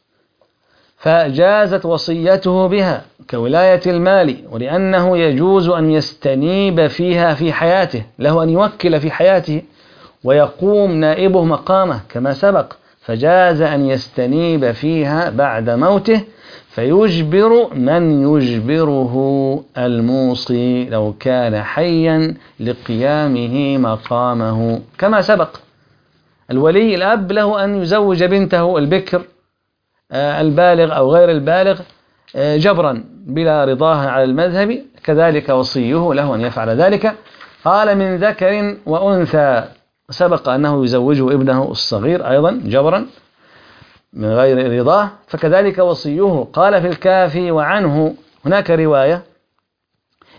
فجازت وصيته بها كولاية المال، ولأنه يجوز أن يستنيب فيها في حياته، له أن يوكل في حياته ويقوم نائبه مقامه كما سبق، فجاز أن يستنيب فيها بعد موته، فيجبر من يجبره الموصي لو كان حيا لقيامه مقامه كما سبق. الولي الأب له أن يزوج بنته البكر البالغ أو غير البالغ جبرا بلا رضاها على المذهب، كذلك وصيه له أن يفعل ذلك. قال من ذكر وأنثى، سبق أنه يزوجه ابنه الصغير أيضا جبرا من غير رضاه، فكذلك وصيه. قال في الكافي وعنه، هناك رواية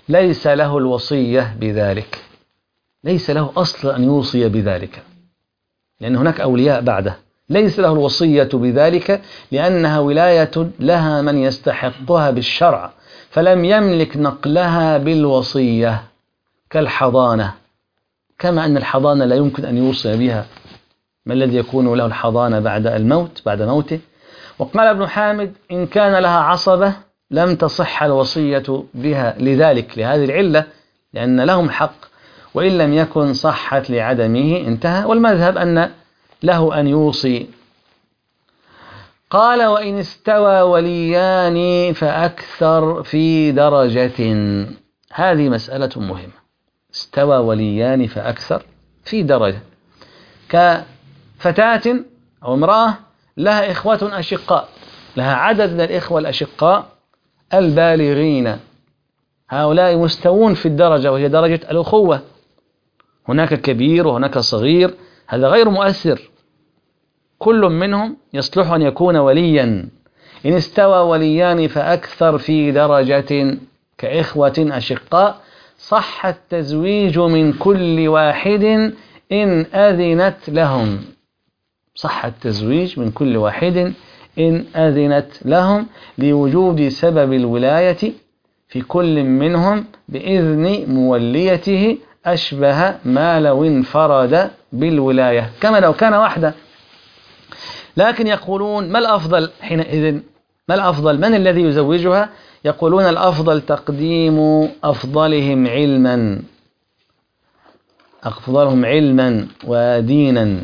ليس له الوصية بذلك، ليس له أصل أن يوصي بذلك، لأن هناك أولياء بعده، ليس له الوصية بذلك لأنها ولاية لها من يستحقها بالشرع، فلم يملك نقلها بالوصية كالحضانة، كما أن الحضانة لا يمكن أن يوصي بها، ما الذي يكون له الحضانة بعد الموت بعد موته؟ وقال ابن حامد إن كان لها عصبة لم تصح الوصية بها لذلك، لهذه العلة، لأن لهم حق، وإن لم يكن صحت لعدمه، انتهى. والمذهب أن له أن يوصي. قال وإن استوى وليان فأكثر في درجة، هذه مسألة مهمة. استوى وليان فأكثر في درجة، كفتاة أو امرأة لها إخوة أشقاء، لها عدد من الإخوة الأشقاء البالغين، هؤلاء مستوون في الدرجة، وهي درجة الأخوة، هناك كبير وهناك صغير، هذا غير مؤثر، كل منهم يصلح أن يكون وليا. إن استوى وليان فأكثر في درجة كإخوة أشقاء صح التزويج من كل واحد إن أذنت لهم، صح التزويج من كل واحد إن أذنت لهم، لوجود سبب الولاية في كل منهم بإذن موليته، أشبه ما لو انفرد بالولاية، كما لو كان وحده. لكن يقولون ما الأفضل حينئذ؟ ما الأفضل؟ من الذي يزوجها؟ يقولون الأفضل تقديم أفضلهم علما، أفضلهم علما ودينا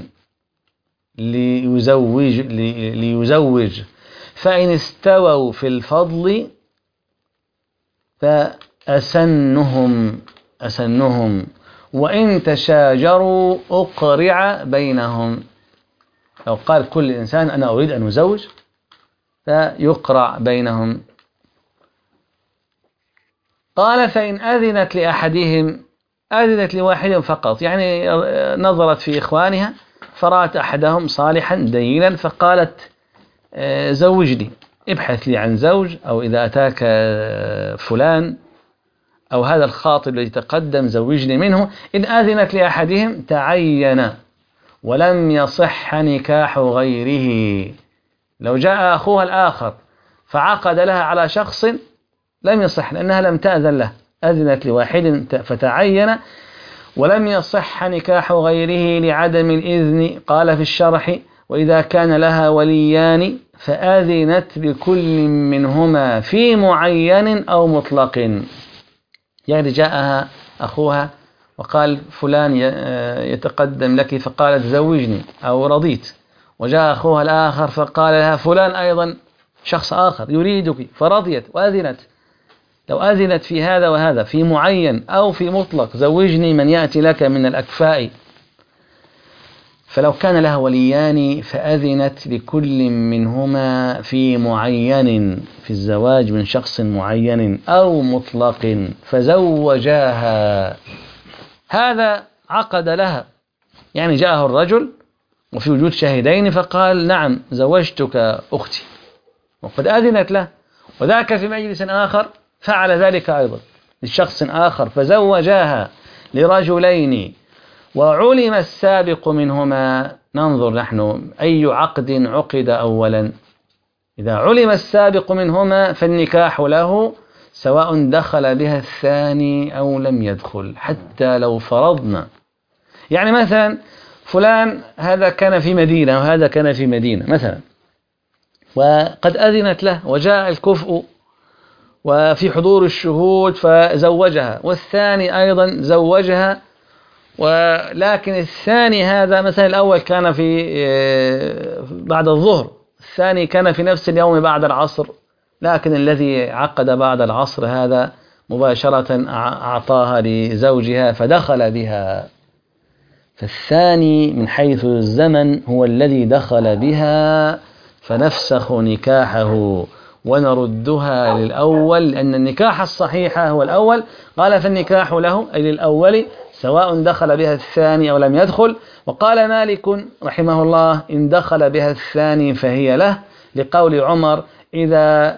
ليزوج, ليزوج فإن استووا في الفضل فأسنهم أسنهم، وإن تشاجروا أقرع بينهم. لو قال كل إنسان أنا أريد أن أزوج فيقرع بينهم. قال فإن أذنت لأحدهم، أذنت لواحد فقط، يعني نظرت في إخوانها فرأت أحدهم صالحا دينا فقالت زوجني، ابحث لي عن زوج، أو إذا أتاك فلان أو هذا الخاطب الذي تقدم زوجني منه. إن أذنت لأحدهم تعين ولم يصح نكاح غيره، لو جاء أخوها الآخر فعقد لها على شخص لم يصح، لأنها لم تأذن له، أذنت لواحد فتعين ولم يصح نكاح غيره لعدم الإذن. قال في الشرح وإذا كان لها وليان فأذنت بكل منهما في معين أو مطلق، يعني جاءها أخوها وقال فلان يتقدم لك فقالت زوجني أو رضيت، وجاء أخوها الآخر فقال لها فلان أيضا شخص آخر يريدك فرضيت وأذنت، لو أذنت في هذا وهذا في معين أو في مطلق زوجني من يأتي لك من الأكفاء، فلو كان لها وليان فأذنت لكل منهما في معين في الزواج من شخص معين أو مطلق فزوجاها، هذا عقد لها، يعني جاءه الرجل وفي وجود شاهدين فقال نعم زوجتك أختي، وقد أذنت له، وذاك في مجلس آخر فعل ذلك أيضا لشخص آخر فزوجاها لرجلين وعلم السابق منهما. ننظر نحن أي عقد عقد أولا، إذا علم السابق منهما فالنكاح له سواء دخل بها الثاني أو لم يدخل، حتى لو فرضنا يعني مثلا فلان هذا كان في مدينة وهذا كان في مدينة مثلا، وقد أذنت له وجاء الكفء وفي حضور الشهود فزوجها، والثاني أيضا زوجها، ولكن الثاني هذا مثلا الأول كان في بعد الظهر، الثاني كان في نفس اليوم بعد العصر، لكن الذي عقد بعد العصر هذا مباشرة أعطاها لزوجها فدخل بها، فالثاني من حيث الزمن هو الذي دخل بها فنفسخ نكاحه ونردها للأول، لأن النكاح الصحيح هو الأول. قال فالنكاح له أي للأول سواء دخل بها الثاني أو لم يدخل. وقال مالك رحمه الله إن دخل بها الثاني فهي له، لقول عمر إذا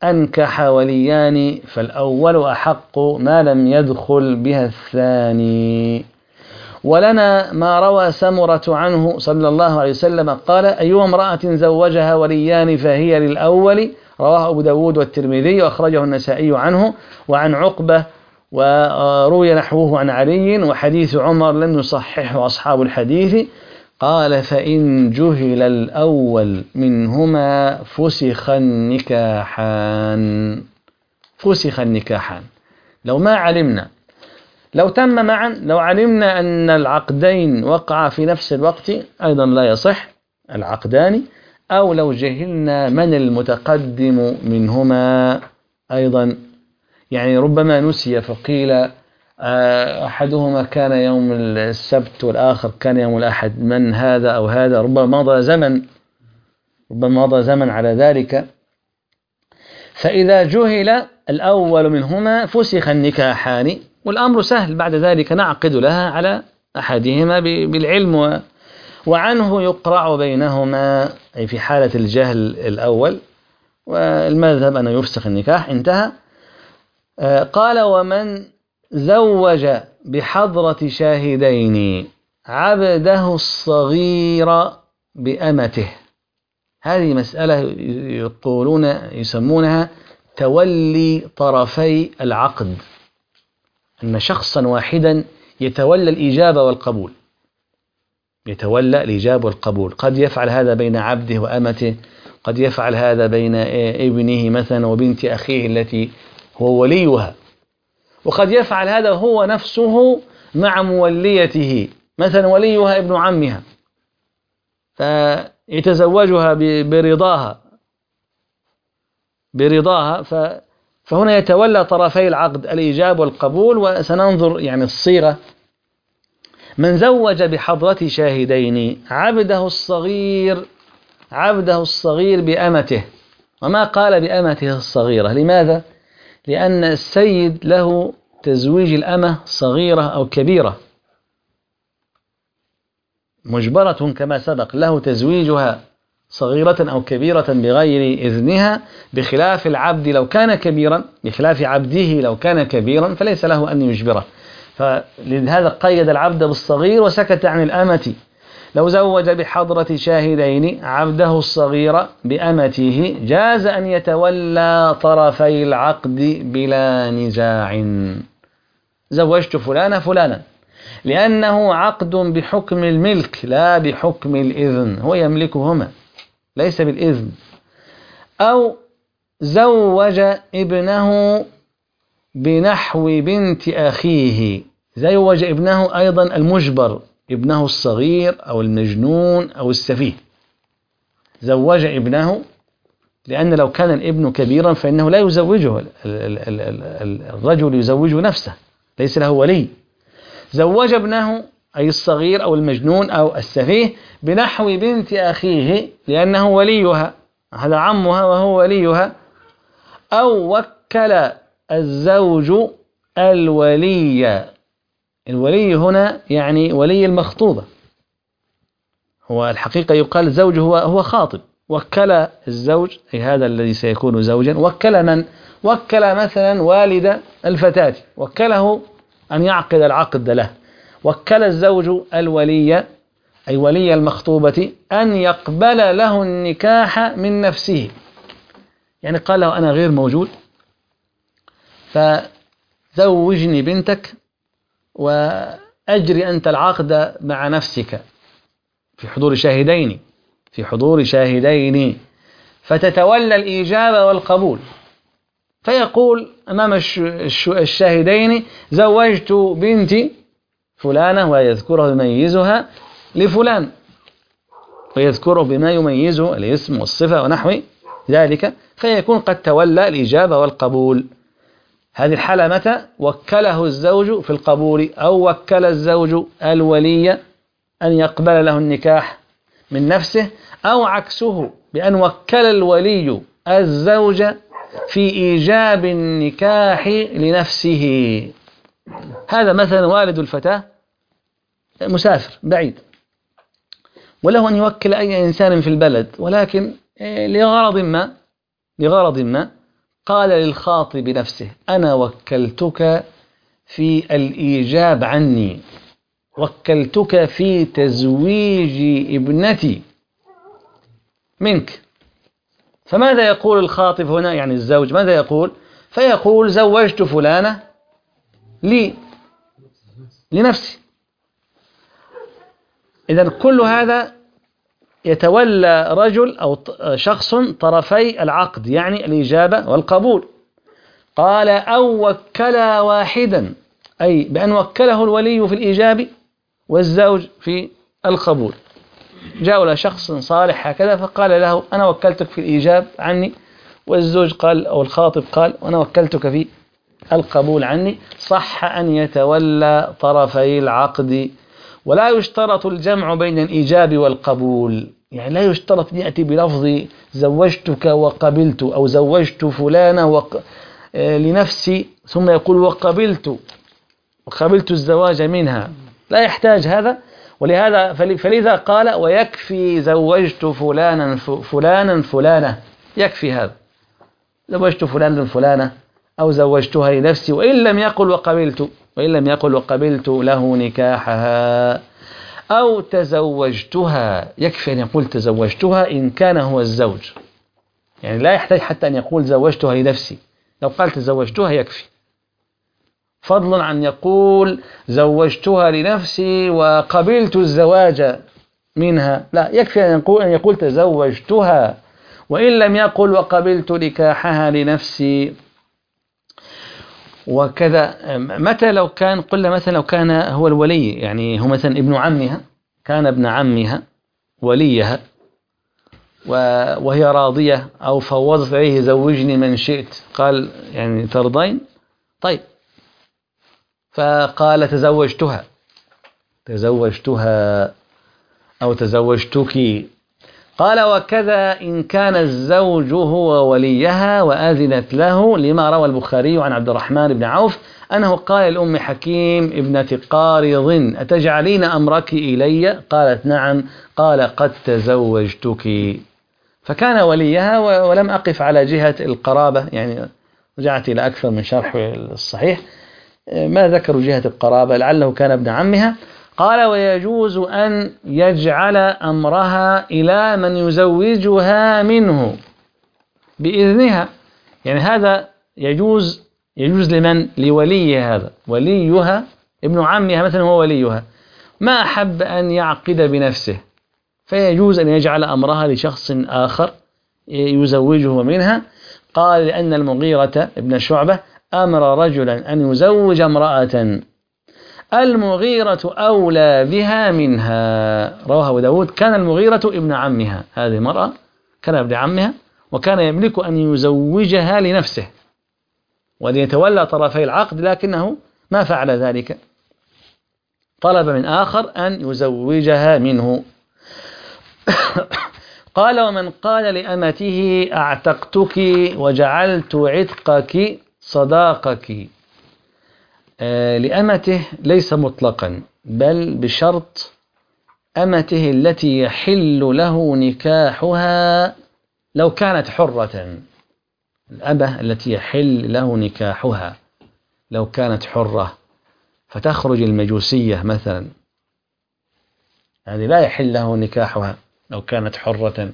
أنكح وليان فالأول أحق ما لم يدخل بها الثاني. ولنا ما روى سمرة عنه صلى الله عليه وسلم قال: أيها امرأة زوجها وليان فهي للأول. رواه أبو داود والترمذي وأخرجه النسائي عنه. وعن عقبة وروي نحوه عن علي، وحديث عمر لم يصححه أصحاب الحديث. قال: فإن جهل الأول منهما فسخ النكاحان. فسخ النكاحان لو ما علمنا، لو تم معا، لو علمنا أن العقدين وقعا في نفس الوقت أيضا لا يصح العقدان، أو لو جهلنا من المتقدم منهما أيضا، يعني ربما نسي فقيل أحدهما كان يوم السبت والآخر كان يوم الأحد، من هذا أو هذا، ربما مضى زمن ربما مضى زمن على ذلك. فإذا جهل الأول منهما فسخ النكاحان، والأمر سهل بعد ذلك نعقد لها على أحدهما بالعلم، وعنه يقرع بينهما، أي في حالة الجهل الأول، والمذهب أنه يفسخ النكاح، انتهى. قال: ومن زوج بحضرة شاهدين عبده الصغير بأمته. هذه مسألة يقولون يسمونها تولي طرفي العقد، أن شخصا واحدا يتولى الإجابة والقبول، يتولى الإجابة والقبول. قد يفعل هذا بين عبده وأمته، قد يفعل هذا بين ابنه مثلا وبنت أخيه التي هو وليها، وقد يفعل هذا هو نفسه مع موليته، مثلا وليها ابن عمها فيتزوجها برضاها برضاها فهنا يتولى طرفي العقد الإيجاب والقبول. وسننظر يعني الصيغة: من زوج بحضرة شاهدين عبده الصغير عبده الصغير بأمته. وما قال بأمته الصغيرة، لماذا؟ لأن السيد له تزويج الأمة صغيرة أو كبيرة، مجبرة كما سبق، له تزويجها صغيرة أو كبيرة بغير إذنها، بخلاف العبد لو كان كبيرا، بخلاف عبده لو كان كبيرا فليس له أن يجبره. فلهذا قيد العبد بالصغير وسكت عن الأمة. لو زوج بحضرة شاهدين عبده الصغير بأمته جاز أن يتولى طرفي العقد بلا نزاع. زوجت فلانا فلانا لأنه عقد بحكم الملك لا بحكم الإذن، هو يملكهما ليس بالإذن. أو زوج ابنه بنحو بنت أخيه، زوج ابنه أيضا المجبر، ابنه الصغير أو المجنون أو السفيه، زوج ابنه، لأن لو كان الابن كبيرا فإنه لا يزوجه، الرجل يزوج نفسه ليس له ولي. زوج ابنه أي الصغير أو المجنون أو السفيه بنحو بنت أخيه لأنه وليها، هذا عمها وهو وليها. أو وكل الزوج الولي، الولي هنا يعني ولي المخطوبة، هو الحقيقة يقال زوج هو هو خاطب، وكل الزوج أي هذا الذي سيكون زوجا. وكل من؟ وكل مثلا والد الفتاة، وكله أن يعقد العقد له. وكل الزوج الولي أي ولي المخطوبة أن يقبل له النكاح من نفسه، يعني قال له: أنا غير موجود فزوجني بنتك وأجري أنت العقد مع نفسك في حضور شاهدين في حضور شاهدين فتتولى الإجابة والقبول، فيقول أمام الشاهدين: زوجت بنتي فلانة، ويذكره يميزها لفلان، ويذكره بما يميزه الاسم والصفة ونحو ذلك، فيكون قد تولى الإجابة والقبول. هذه الحالة متى؟ وكله الزوج في القبول، أو وكل الزوج الولي أن يقبل له النكاح من نفسه، أو عكسه بأن وكل الولي الزوج في إيجاب النكاح لنفسه. هذا مثلا والد الفتاة مسافر بعيد، وله أن يوكل أي إنسان في البلد، ولكن لغرض ما لغرض ما قال للخاطب نفسه: أنا وكلتك في الإيجاب عني، وكلتك في تزويج ابنتي منك. فماذا يقول الخاطب هنا، يعني الزوج ماذا يقول؟ فيقول: زوجت فلانة لي لنفسي. إذن كل هذا يتولى رجل أو شخص طرفي العقد، يعني الإجابة والقبول. قال: أو وكلا واحدا، أي بأن وكله الولي في الإيجاب والزوج في القبول. جاء إلى شخص صالح هكذا فقال له: أنا وكلتك في الإيجاب عني، والزوج قال أو الخاطب قال: أنا وكلتك في القبول عني. صح أن يتولى طرفي العقد، ولا يشترط الجمع بين الإيجاب والقبول. يعني لا يشترط أن يأتي بلفظ زوجتك وقبلت، أو زوجت فلانة وق... لنفسي ثم يقول وقبلت وقبلت الزواج منها، لا يحتاج هذا. ولهذا فلذا قال: ويكفي زوجت فلانا فلانا فلانة، يكفي هذا، زوجت فلانا فلانة أو زوجتها لنفسي، وإن لم يقل وقبلت وإن لم يقل وقبلت له نكاحها. أو تزوجتها، يكفي أن يقول تزوجتها إن كان هو الزوج، يعني لا يحتاج حتى أن يقول زوجتها لنفسي، لو قال تزوجتها يكفي، فضلا عن يقول زوجتها لنفسي وقبلت الزواج منها. لا، يكفي أن يقول, أن يقول تزوجتها، وإن لم يقل وقبلت نكاحها لنفسي. وكذا متى لو كان قلنا مثلا لو كان هو الولي، يعني هو مثلا ابن عمها، كان ابن عمها وليها وهي راضية، أو فوضت عليه زوجني من شئت، قال يعني ترضين؟ طيب، فقال تزوجتها تزوجتها أو تزوجتك. قال: وكذا إن كان الزوج هو وليها وأذنت له، لما روى البخاري عن عبد الرحمن بن عوف أنه قال لأم حكيم ابنة قارض: أتجعلين أمرك إلي؟ قالت: نعم. قال: قد تزوجتك. فكان وليها، ولم أقف على جهة القرابة، يعني رجعت إلى أكثر من شرح الصحيح ما ذكروا جهة القرابة، لعله كان ابن عمها. قال: ويجوز أن يجعل أمرها إلى من يزوجها منه بإذنها، يعني هذا يجوز يجوز لمن؟ لولي هذا، وليها ابن عمها مثلا هو وليها، ما أحب أن يعقد بنفسه، فيجوز أن يجعل أمرها لشخص آخر يزوجه منها. قال: لأن المغيرة ابن شعبة أمر رجلا أن يزوج امرأة، المغيرة أولى بها منها. رواه أبو داود: كان المغيرة ابن عمها، هذه المرأة كان ابن عمها، وكان يملك أن يزوجها لنفسه وأن يتولى طرفي العقد، لكنه ما فعل ذلك، طلب من آخر أن يزوجها منه. قال: ومن قال لأمته أعتقتك وجعلت عتقك صداقك، آه لأمته ليس مطلقا، بل بشرط أمته التي يحل له نكاحها لو كانت حرة. الأمة التي يحل له نكاحها لو كانت حرة، فتخرج المجوسية مثلا، هذه لا يحل له نكاحها لو كانت حرة.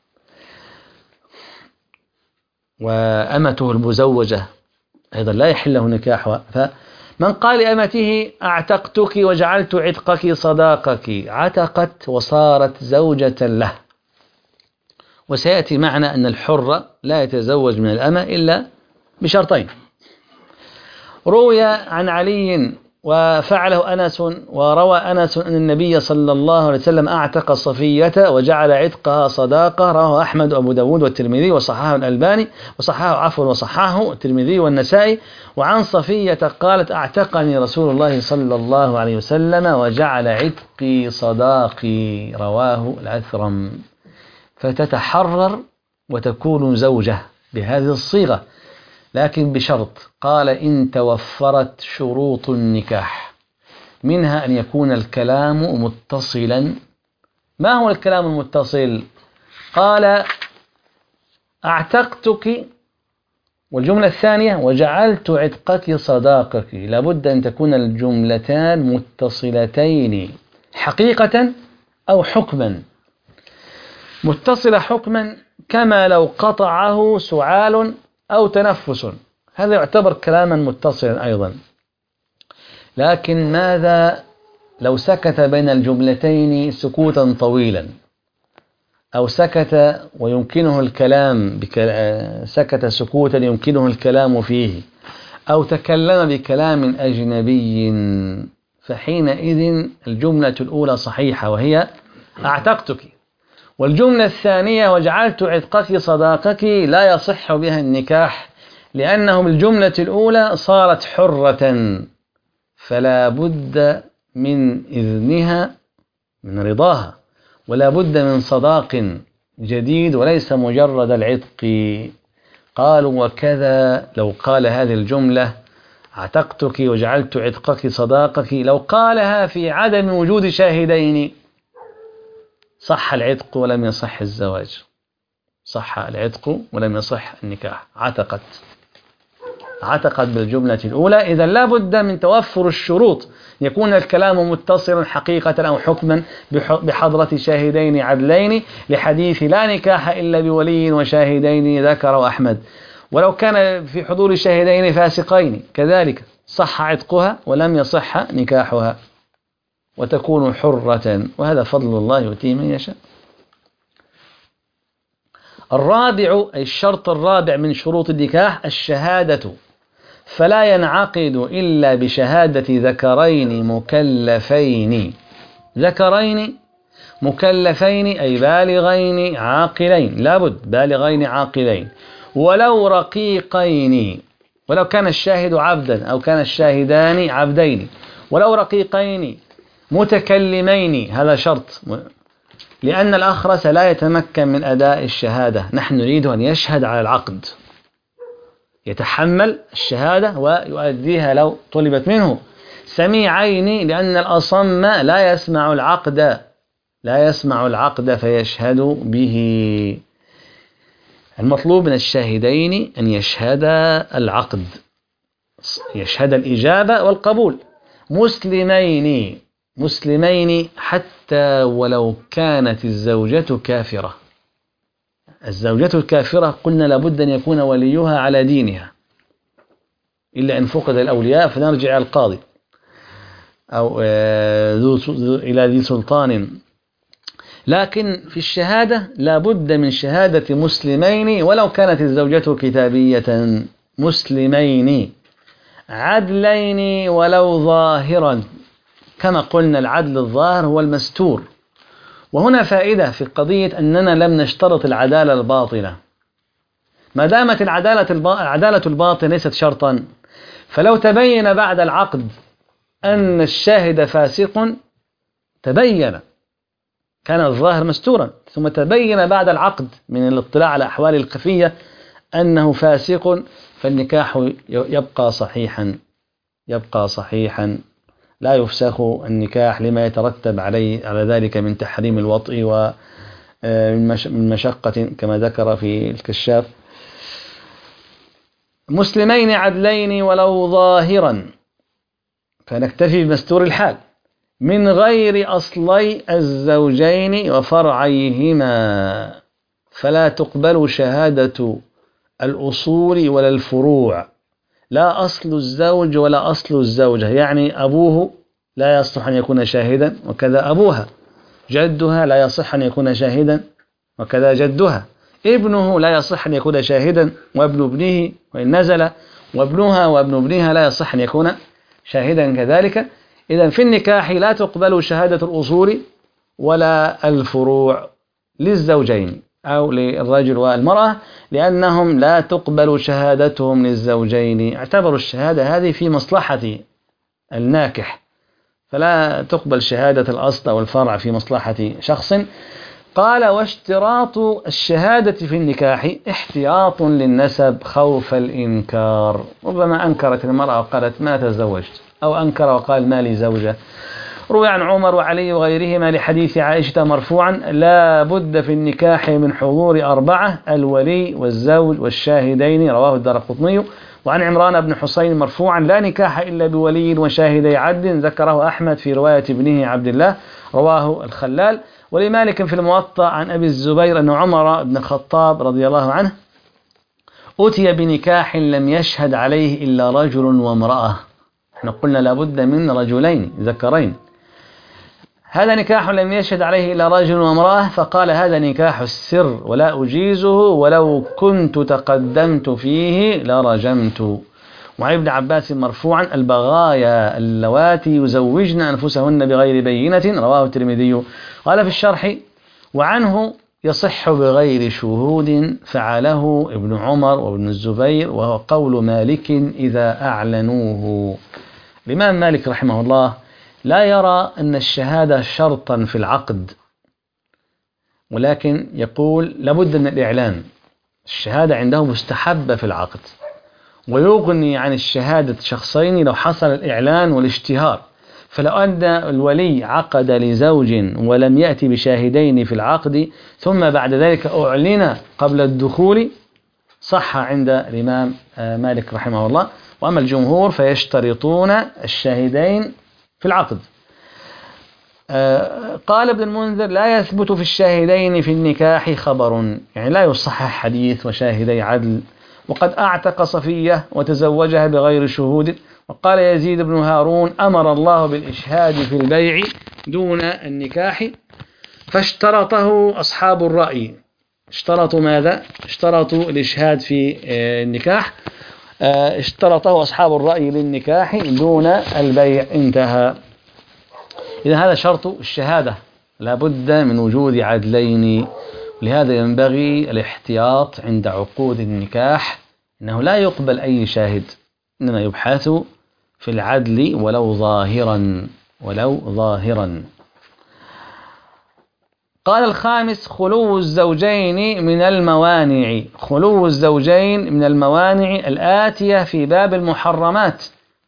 وأمته المزوجة أيضا لا يحل له نكاحها. فمن قال لأمته أعتقتك وجعلت عتقك صداقك، عتقت وصارت زوجة له. وسيأتي معنا أن الحر لا يتزوج من الأمة إلا بشرطين. روي عن علي وفعله أنس، وروى أنس أن النبي صلى الله عليه وسلم أعتق صفية وجعل عتقها صداقة. رواه أحمد وأبو داود والترمذي وصححه الألباني وصححه عفوا وصححه الترمذي والنسائي. وعن صفية قالت: أعتقني رسول الله صلى الله عليه وسلم وجعل عتقي صداقي. رواه الأثرم. فتتحرر وتكون زوجة بهذه الصيغة، لكن بشرط، قال: إن توفرت شروط النكاح، منها أن يكون الكلام متصلا. ما هو الكلام المتصل؟ قال: أعتقتك والجملة الثانية وجعلت عتقك صداقك، لابد أن تكون الجملتان متصلتين حقيقة أو حكما. متصلة حكما كما لو قطعه سعال أو تنفس، هذا يعتبر كلاما متصلا أيضا. لكن ماذا لو سكت بين الجملتين سكوتا طويلا، أو سكت ويمكنه الكلام سكت سكوتا يمكنه الكلام فيه، أو تكلم بكلام أجنبي، فحينئذ الجملة الأولى صحيحة وهي أعتقتك، والجملة الثانية وجعلت عتقك صداقك لا يصح بها النكاح، لأنه الجملة الأولى صارت حرة، فلا بد من إذنها من رضاها، ولا بد من صداق جديد وليس مجرد العتق. قالوا وكذا لو قال هذه الجملة اعتقتك وجعلت عتقك صداقك، لو قالها في عدم وجود شاهدين صح العتق ولم يصح الزواج، صح العتق ولم يصح النكاح، عتقت عتقت بالجملة الأولى. إذا لا بد من توفر الشروط، يكون الكلام متصلا حقيقة أو حكما بحضرة شاهدين عدلين، لحديث لا نكاح إلا بولي وشاهدين ذكر أحمد. ولو كان في حضور شاهدين فاسقين كذلك صح عتقها ولم يصح نكاحها، وتكون حرة، وهذا فضل الله يؤتيه من يشاء. الرابع أي الشرط الرابع من شروط النكاح الشهادة، فلا ينعقد إلا بشهادة ذكرين مكلفين، ذكرين مكلفين أي بالغين عاقلين، لابد بالغين عاقلين، ولو رقيقين، ولو كان الشاهد عبدا أو كان الشاهدان عبدين، ولو رقيقين متكلمين، هذا شرط، لأن الأخرس لا يتمكن من أداء الشهادة. نحن نريد أن يشهد على العقد، يتحمل الشهادة ويؤديها لو طلبت منه. سميعين لأن الأصم لا يسمع العقد، لا يسمع العقد فيشهد به. المطلوب من الشاهدين أن يشهدا العقد، يشهد الإجابة والقبول. مسلمين، مسلمين حتى ولو كانت الزوجة كافرة، الزوجة الكافرة قلنا لابد أن يكون وليها على دينها، إلا أن فقد الأولياء فنرجع القاضي أو إلى ذي سلطان. لكن في الشهادة لابد من شهادة مسلمين ولو كانت الزوجة كتابية، مسلمين عدلين ولو ظاهرا، كما قلنا العدل الظاهر هو المستور. وهنا فائدة في قضية أننا لم نشترط العدالة الباطنة، ما دامت العدالة العدالة الباطنة ليست شرطا، فلو تبين بعد العقد أن الشاهد فاسق، تبين كان الظاهر مستورا، ثم تبين بعد العقد من الاطلاع على أحوال الخفية أنه فاسق، فالنكاح يبقى صحيحا، يبقى صحيحا لا يفسخ النكاح لما يترتب عليه على ذلك من تحريم الوطء ومن مشقة كما ذكر في الكشاف. مسلمين عدلين ولو ظاهرا، فنكتفي بمستور الحال، من غير أصلي الزوجين وفرعيهما، فلا تقبل شهادة الأصول ولا الفروع، لا أصل الزوج ولا أصل الزوجة، يعني أبوه لا يصح أن يكون شاهدا وكذا أبوها، جدها لا يصح أن يكون شاهدا وكذا جدها، ابنه لا يصح أن يكون شاهدا وابن ابنه وإن نزل، وابنها وابن ابنها لا يصح أن يكون شاهدا كذلك. إذن في النكاح لا تقبل شهادة الأصول ولا الفروع للزوجين أو للرجل والمرأة، لأنهم لا تقبل شهادتهم للزوجين، اعتبروا الشهادة هذه في مصلحة الناكح، فلا تقبل شهادة الأصل أو الفرع في مصلحة شخص. قال واشتراط الشهادة في النكاح احتياط للنسب خوف الإنكار، ربما أنكرت المرأة وقالت ما تزوجت، أو أنكر وقال ما لي زوجة، روي عن عمر وعلي وغيرهما لحديث عائشة مرفوعا: لا بد في النكاح من حضور أربعة: الولي والزوج والشاهدين، رواه الدارقطني. وعن عمران بن حسين مرفوعا: لا نكاح إلا بولي وشاهدي عدل، ذكره أحمد في رواية ابنه عبد الله، رواه الخلال. ولمالك في الموطأ عن أبي الزبير أن عمر بن الخطاب رضي الله عنه أتي بنكاح لم يشهد عليه إلا رجل وامرأة. احنا قلنا لابد من رجلين ذكرين، هذا نكاح لم يشهد عليه إلا رجل وامرأة، فقال: هذا نكاح السر ولا أجيزه، ولو كنت تقدمت فيه لرجمت. وعن ابن عباس مرفوعا: البغايا اللواتي يزوجن أنفسهن بغير بينة، رواه الترمذي. قال في الشرح: وعنه يصح بغير شهود، فعله ابن عمر وابن الزبير، وهو قول مالك إذا أعلنوه. الإمام مالك رحمه الله لا يرى أن الشهادة شرطا في العقد، ولكن يقول لابد من الإعلان. الشهادة عنده مستحبة في العقد، ويغني عن الشهادة شخصين لو حصل الإعلان والاشتهار. فلو أن الولي عقد لزوج ولم يأتي بشاهدين في العقد، ثم بعد ذلك أعلن قبل الدخول، صح عند الإمام مالك رحمه الله. وأما الجمهور فيشترطون الشاهدين في العقد. قال ابن المنذر: لا يثبت في الشاهدين في النكاح خبر، يعني لا يصحح حديث وشاهدي عدل. وقد أعتق صفية وتزوجها بغير شهود. وقال يزيد بن هارون: أمر الله بالإشهاد في البيع دون النكاح، فاشترطه أصحاب الرأي. اشترطوا ماذا؟ اشترطوا الإشهاد في النكاح، اشترطه أصحاب الرأي للنكاح دون البيع. انتهى. إذا هذا شرط الشهادة، لابد من وجود عدلين. لهذا ينبغي الاحتياط عند عقود النكاح، إنه لا يقبل أي شاهد، إنما يبحث في العدل ولو ظاهرا ولو ظاهرا. قال الخامس: خلو الزوجين من الموانع. خلو الزوجين من الموانع الآتية في باب المحرمات،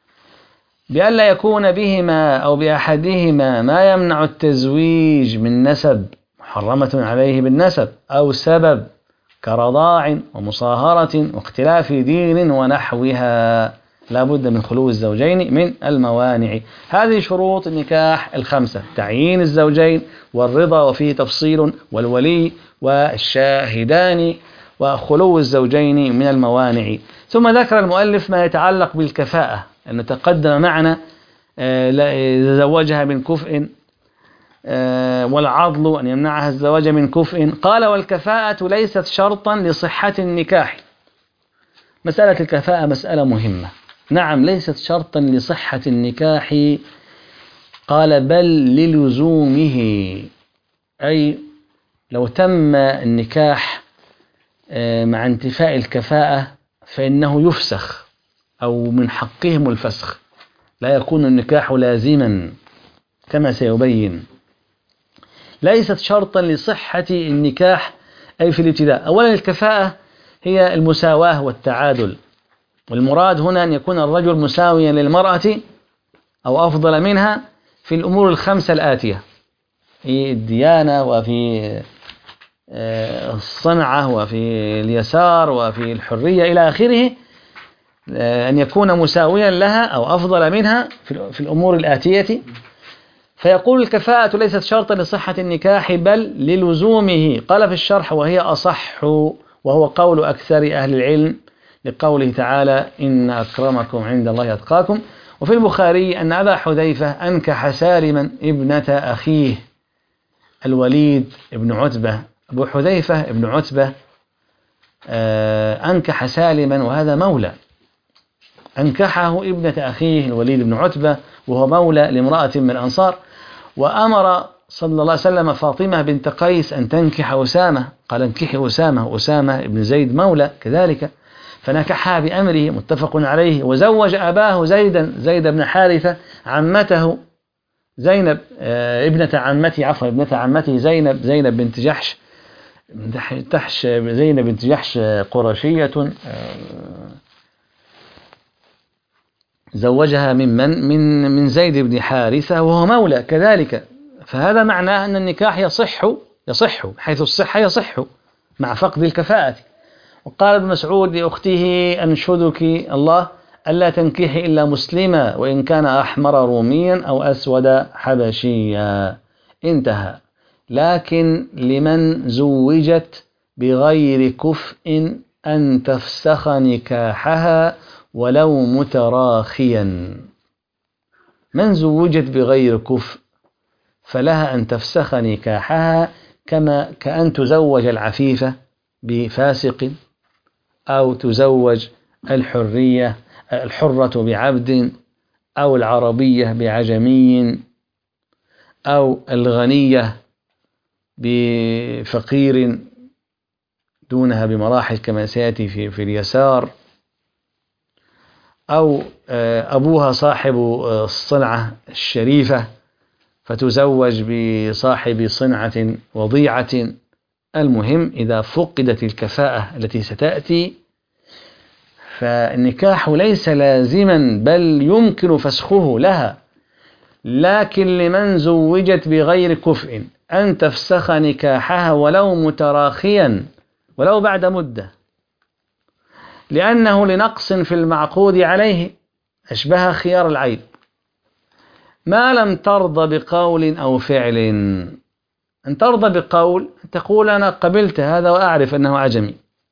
بألا يكون بهما أو بأحدهما ما يمنع التزويج من نسب محرمة عليه بالنسب، أو سبب كرضاع ومصاهرة واختلاف دين ونحوها. لا بد من خلو الزوجين من الموانع. هذه شروط النكاح الخمسة: تعيين الزوجين، والرضا وفيه تفصيل، والولي، والشاهدان، وخلو الزوجين من الموانع. ثم ذكر المؤلف ما يتعلق بالكفاءة، أن تقدم معنا إذا زوجها من كفء، والعضل أن يمنعها الزواج من كفء. قال: والكفاءة ليست شرطا لصحة النكاح. مسألة الكفاءة مسألة مهمة. نعم، ليست شرطا لصحة النكاح. قال: بل للزومه، أي لو تم النكاح مع انتفاء الكفاءة فإنه يفسخ، أو من حقهم الفسخ، لا يكون النكاح لازما كما سيبين. ليست شرطا لصحة النكاح أي في الابتداء. أولا الكفاءة هي المساواة والتعادل، والمراد هنا أن يكون الرجل مساويا للمرأة أو أفضل منها في الأمور الخمسة الآتية: في الديانة، وفي الصنعة، وفي اليسار، وفي الحرية إلى آخره. أن يكون مساويا لها أو أفضل منها في الأمور الآتية. فيقول: الكفاءة ليست شرطا لصحة النكاح بل للزومه. قال في الشرح: وهي أصح، وهو قول أكثر أهل العلم، لقوله تعالى: إن أكرمكم عند الله أتقاكم. وفي البخاري أن أبا حذيفة أنكح سالما ابنة أخيه الوليد ابن عتبة. أبو حذيفة ابن عتبة أنكح سالما، وهذا مولى، أنكحه ابنة أخيه الوليد بن عتبة، وهو مولى لامرأة من الأنصار. وأمر صلى الله عليه وسلم فاطمة بنت قيس أن تنكح أسامة، قال: انكحي أسامة، أسامة ابن زيد مولى كذلك، فنكحها بأمره متفق عليه. وزوج أباه زيدا، زيد بن حارثة، عمته زينب، ابنة عمته عفوا ابنة عمته زينب، زينب بنت جحش تحش زينب بنت جحش قرشية زوجها ممن من من زيد بن حارثة وهو مولى كذلك، فهذا معناه أن النكاح يصح يصح حيث الصحة يصح مع فقد الكفاءة. وقال ابن مسعود لأخته أنشدك الله ألا تنكحي إلا مسلما وإن كان أحمر روميا أو أسود حبشيا، انتهى. لكن لمن زوجت بغير كفء أن تفسخ نكاحها ولو متراخيا. من زوجت بغير كفء فلها أن تفسخ نكاحها كما كأن تزوج العفيفة بفاسق، أو تزوج الحرية الحرة بعبد، أو العربية بعجمي، أو الغنية بفقير دونها بمراحل كما سيأتي في, في اليسار، أو أبوها صاحب الصنعة الشريفة فتزوج بصاحب صنعة وضيعة. المهم إذا فقدت الكفاءة التي ستأتي فالنكاح ليس لازما بل يمكن فسخه لها. لكن لمن زوجت بغير كفء أن تفسخ نكاحها ولو متراخيا ولو بعد مدة، لأنه لنقص في المعقود عليه أشبه خيار العيب، ما لم ترضى بقول أو فعل. أن ترضى بقول تقول أنا قبلت هذا وأعرف أنه عجمي،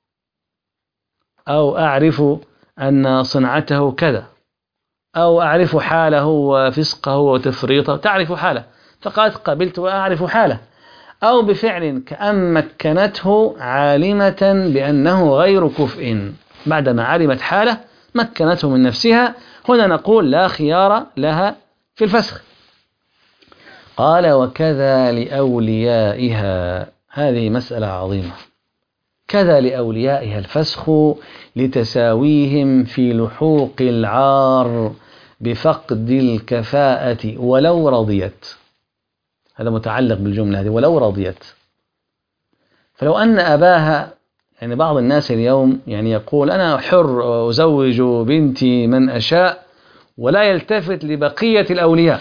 أو أعرف أن صنعته كذا، أو أعرف حاله وفسقه وتفريطه، تعرف حاله فقالت قبلت وأعرف حاله. أو بفعل كأن مكنته عالمة بأنه غير كفء، بعدما علمت حاله مكنته من نفسها. هنا نقول لا خيار لها في الفسخ. قال وكذا لأوليائها، هذه مسألة عظيمة. كذا لأوليائها الفسخ لتساويهم في لحوق العار بفقد الكفاءة ولو رضيت. هذا متعلق بالجملة هذه ولو رضيت. فلو أن أباها، يعني بعض الناس اليوم يعني يقول أنا حر أزوج بنتي من أشاء ولا يلتفت لبقية الأولياء،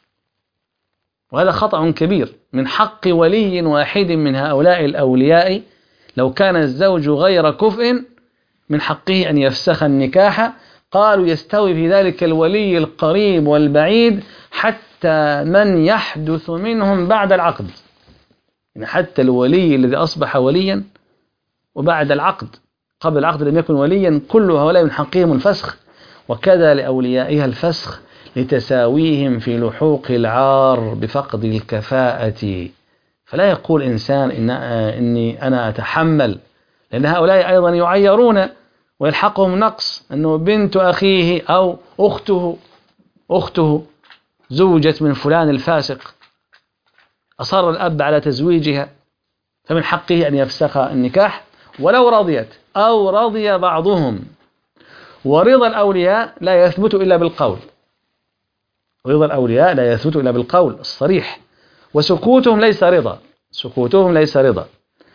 وهذا خطأ كبير. من حق ولي واحد من هؤلاء الأولياء لو كان الزوج غير كفء من حقه أن يفسخ النكاح. قالوا يستوي في ذلك الولي القريب والبعيد حتى من يحدث منهم بعد العقد، يعني حتى الولي الذي أصبح وليا وبعد العقد، قبل العقد لم يكن وليا، كل هؤلاء من حقهم الفسخ. وكذا لأوليائها الفسخ لتساويهم في لحوق العار بفقد الكفاءة. فلا يقول إنسان إن إني أنا أتحمل، لأن هؤلاء أيضا يعيرون ويلحقهم نقص، أنه بنت أخيه أو أخته أخته زوجت من فلان الفاسق، أصر الأب على تزويجها، فمن حقه أن يفسخ النكاح ولو رضيت أو رضي بعضهم. ورضا الأولياء لا يثبت إلا بالقول، رضا الأولياء لا يثبت إلا بالقول الصريح، وسكوتهم ليس رضا، سكوتهم ليس رضا.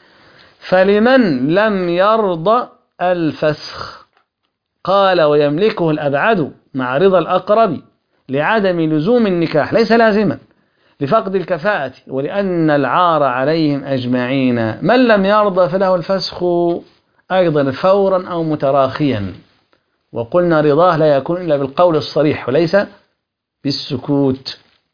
فلمن لم يرضى الفسخ قال ويملكه الأبعد مع رضا الأقرب لعدم لزوم النكاح، ليس لازما لفقد الكفاءة ولأن العار عليهم أجمعين. من لم يرضى فله الفسخ أيضا فورا أو متراخيا. وقلنا رضاه لا يكون إلا بالقول الصريح وليس بالسكوت.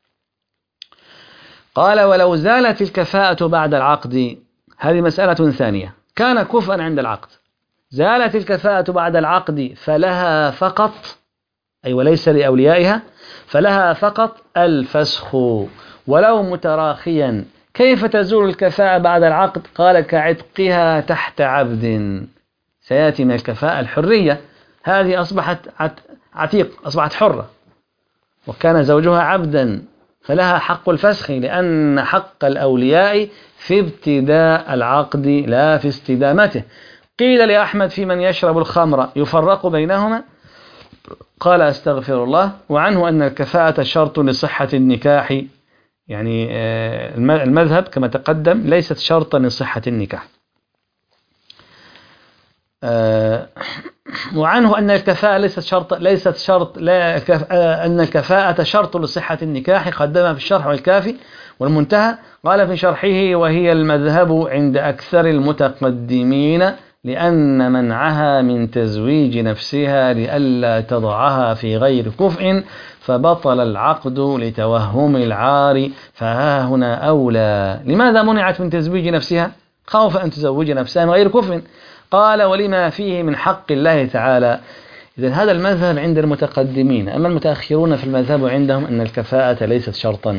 قال ولو زالت الكفاءة بعد العقد، هذه مسألة ثانية. كان كفءا عند العقد، زالت الكفاءة بعد العقد فلها فقط، أي وليس لأوليائها، فلها فقط الفسخ ولو متراخيا. كيف تزول الكفاءة بعد العقد؟ قال كعتقها تحت عبد. سيأتي من الكفاءة الحرية، هذه أصبحت عتيق، أصبحت حرة، وكان زوجها عبدا، فلها حق الفسخ، لأن حق الأولياء في ابتداء العقد لا في استدامته. قيل لأحمد في من يشرب الخمر يفرق بينهما؟ قال أستغفر الله. وعنه أن الكفاءة شرط لصحة النكاح، يعني المذهب كما تقدم ليست شرطا لصحة النكاح. وعنه أن الكفاءة ليست شرط ليست شرط لا كف أن الكفاءة شرط لصحة النكاح، قدمها في الشرح والكافي والمنتهى. قال في شرحه: وهي المذهب عند أكثر المتقدمين، لأن منعها من تزويج نفسها لئلا تضعها في غير كفء فبطل العقد لتوهم العار، فها هنا أولى. لماذا منعت من تزويج نفسها؟ خوف أن تزوج نفسها من غير كفء. قال: ولما فيه من حق الله تعالى. إذن هذا المذهب عند المتقدمين، أما المتأخرون في المذهب عندهم أن الكفاءة ليست شرطا.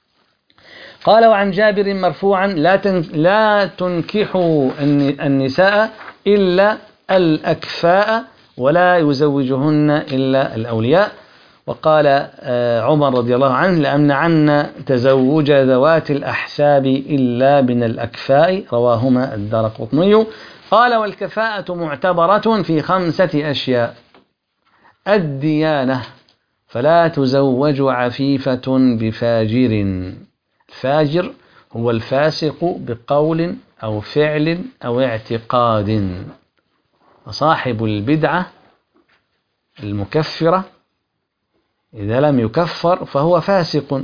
قال: وعن جابر مرفوعا: لا لا تنكحوا النساء إلا الأكفاء ولا يزوجهن إلا الأولياء. وقال عمر رضي الله عنه: لأمنعن تزوج ذوات الأحساب إلا من الأكفاء، رواهما الدارقطني. قال: والكفاءة معتبرة في خمسة أشياء: الديانة، فلا تزوج عفيفة بفاجر. الفاجر هو الفاسق بقول أو فعل أو اعتقاد، وصاحب البدعة المكفرة إذا لم يكفر فهو فاسق.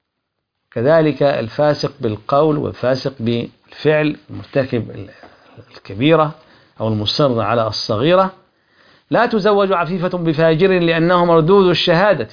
كذلك الفاسق بالقول والفاسق بالفعل، مرتكب الكبيرة أو المصر على الصغيرة. لا تزوج عفيفة بفاجر لأنه مردود الشهادة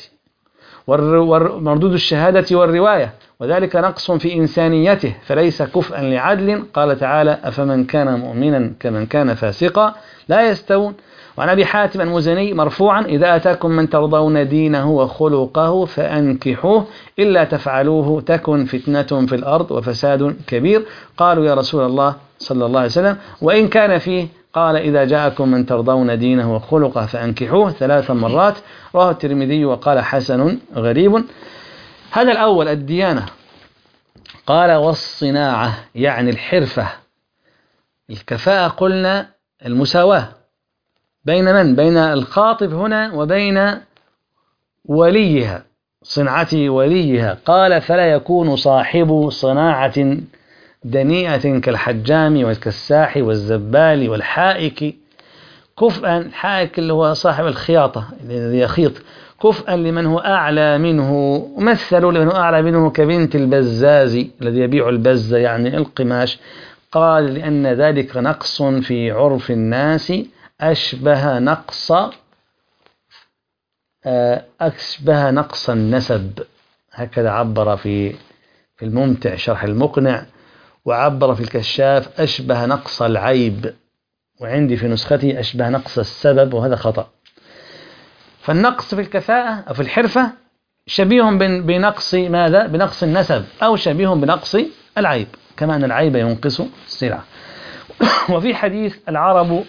ومردود الشهادة والرواية، وذلك نقص في إنسانيته فليس كفءا لعدل. قال تعالى: أفمن كان مؤمنا كمن كان فاسقا لا يستوون. وعن أبي حاتم المزني مرفوعا: إذا أتاكم من ترضون دينه وخلقه فأنكحوه، إلا تفعلوه تكن فتنة في الأرض وفساد كبير. قالوا: يا رسول الله صلى الله عليه وسلم، وإن كان فيه؟ قال: إذا جاءكم من ترضون دينه وخلقه فأنكحوه، ثلاث مرات. رواه الترمذي وقال: حسن غريب. هذا الأول الديانة. قال: والصناعة، يعني الحرفة. الكفاءة قلنا المساواة بين من؟ بين الخاطب هنا وبين وليها، صنعة وليها. قال: فلا يكون صاحب صناعة دنيئة كالحجام والكساح والزبال والحائك كفءا. الحائك اللي هو صاحب الخياطة الذي يخيط، كفءا لمن هو أعلى منه. مثلوا لمن هو أعلى منه كبنت البزاز الذي يبيع البز، يعني القماش. قال: لأن ذلك نقص في عرف الناس أشبه نقص أشبه نقص النسب. هكذا عبر في في الممتع شرح المقنع، وعبر في الكشاف أشبه نقص العيب، وعندي في نسختي أشبه نقص السبب، وهذا خطأ. فالنقص في الكفاءة أو في الحرفة شبيه بنقص ماذا؟ بنقص النسب، أو شبيه بنقص العيب، كما أن العيب ينقص السلعة. وفي حديث: العرب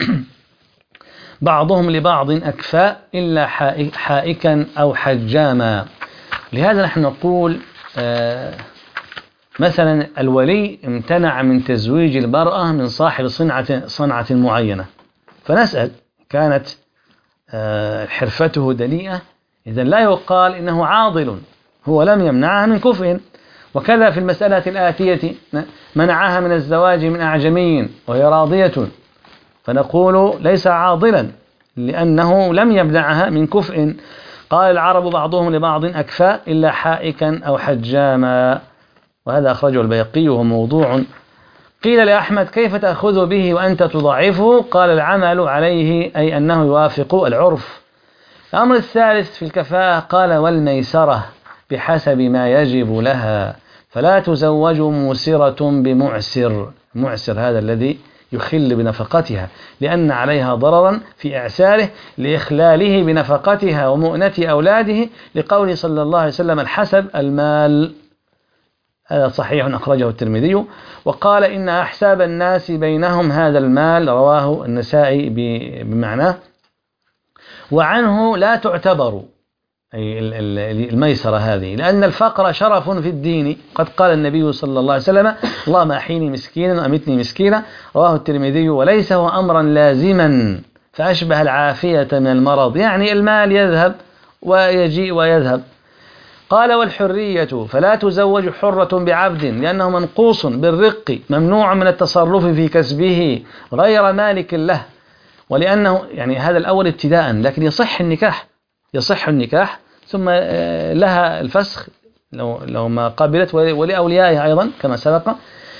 بعضهم لبعض أكفاء إلا حائكا أو حجاما. لهذا نحن نقول آه مثلا الولي امتنع من تزويج المرأة من صاحب صنعة, صنعة معينة، فنسأل: كانت آه حرفته دنيئة؟ إذن لا يقال إنه عاضل، هو لم يمنعها من كفء. وكذا في المسألة الآتية: منعها من الزواج من أعجمي وهي راضية، فنقول ليس عاضلا لأنه لم يمنعها من كفء. قال: العرب بعضهم لبعض أكفاء إلا حائكا أو حجاما، وهذا أخرجه البيهقي وهو موضوع. قيل لأحمد: كيف تأخذ به وأنت تضعفه؟ قال: العمل عليه، أي أنه يوافق العرف. الأمر الثالث في الكفاءة: قال: والميسرة بحسب ما يجب لها، فلا تزوج موسرة بمعسر. معسر هذا الذي يخل بنفقتها، لأن عليها ضررا في إعساره لإخلاله بنفقتها ومؤنة أولاده، لقول صلى الله عليه وسلم: الحسب المال. هذا صحيح أخرجه الترمذي. وقال: إن أحساب الناس بينهم هذا المال، رواه النسائي بمعناه. وعنه: لا تعتبر، أي الميسرة هذه، لأن الفقر شرف في الدين. قد قال النبي صلى الله عليه وسلم: اللهم أحيني مسكينا وأمتني مسكينا، رواه الترمذي. وليس هو أمرا لازما، فأشبه العافية من المرض، يعني المال يذهب ويجيء ويذهب. قال: والحرية، فلا تزوج حرة بعبد لأنه منقوص بالرق، ممنوع من التصرف في كسبه غير مالك له. ولأنه يعني هذا الأول ابتداء، لكن يصح النكاح يصح النكاح ثم لها الفسخ لو لو ما قبلت، ولأوليائها أيضا كما سبق.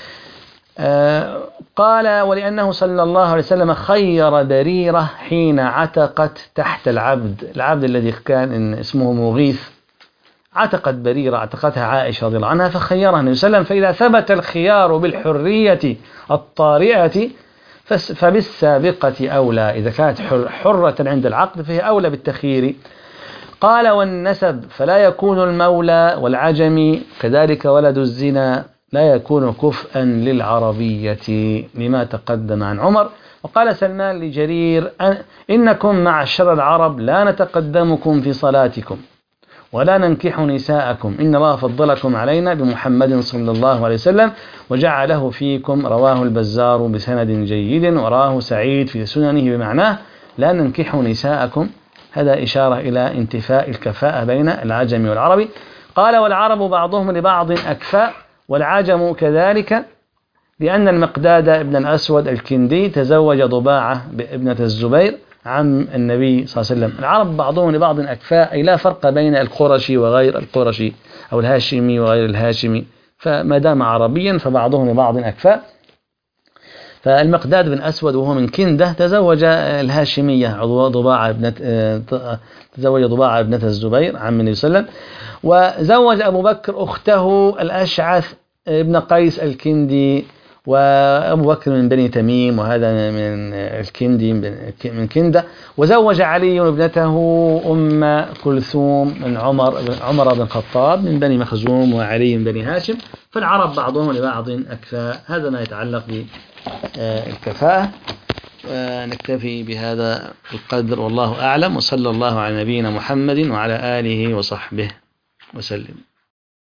قال ولأنه صلى الله عليه وسلم خير بريرة حين عتقت تحت العبد العبد الذي كان اسمه مغيث، عتقت بريرة، عتقتها عائشة رضي الله عنها، فخيرها النبي صلى الله عليه وسلم. فإذا ثبت الخيار بالحرية الطارئة فبالسابقة أولى، إذا كانت حرة عند العقد فهي أولى بالتخيير. قال والنسب فلا يكون المولى والعجم كذلك ولد الزنا لا يكون كفءا للعربية لما تقدم عن عمر. وقال سلمان لجرير إنكم معشر العرب لا نتقدمكم في صلاتكم ولا ننكح نساءكم، إن الله فضلكم علينا بمحمد صلى الله عليه وسلم وجعله فيكم. رواه البزار بسند جيد وراه سعيد في سننه بمعناه لا ننكح نساءكم، هذا إشارة إلى انتفاء الكفاءة بين العجم والعربي. قال والعرب بعضهم لبعض أكفاء والعجم كذلك، لأن المقداد ابن الأسود الكندي تزوج ضباعة ابنة الزبير عم النبي صلى الله عليه وسلم. العرب بعضهم لبعض أكفاء، أي لا فرق بين القرشي وغير القرشي أو الهاشمي وغير الهاشمي، فما دام عربيا فبعضهم لبعض أكفاء. فالمقداد بن أسود وهو من كندة تزوج الهاشمية ضباعة ابنة تزوج ضباعة ابنة الزبير عم النبي صلى الله عليه وسلم. وزوج أبو بكر أخته الأشعث ابن قيس الكندي، وأبو بكر من بني تميم وهذا من الكندي من كندة. وزوج علي ابنته أم كلثوم من عمر عمر بن الخطاب من بني مخزوم، وعلي من بني هاشم. فالعرب بعضهم لبعض أكفاء. هذا ما يتعلق بالكفاءة. نكتفي بهذا القدر والله أعلم، وصلى الله على نبينا محمد وعلى آله وصحبه وسلم.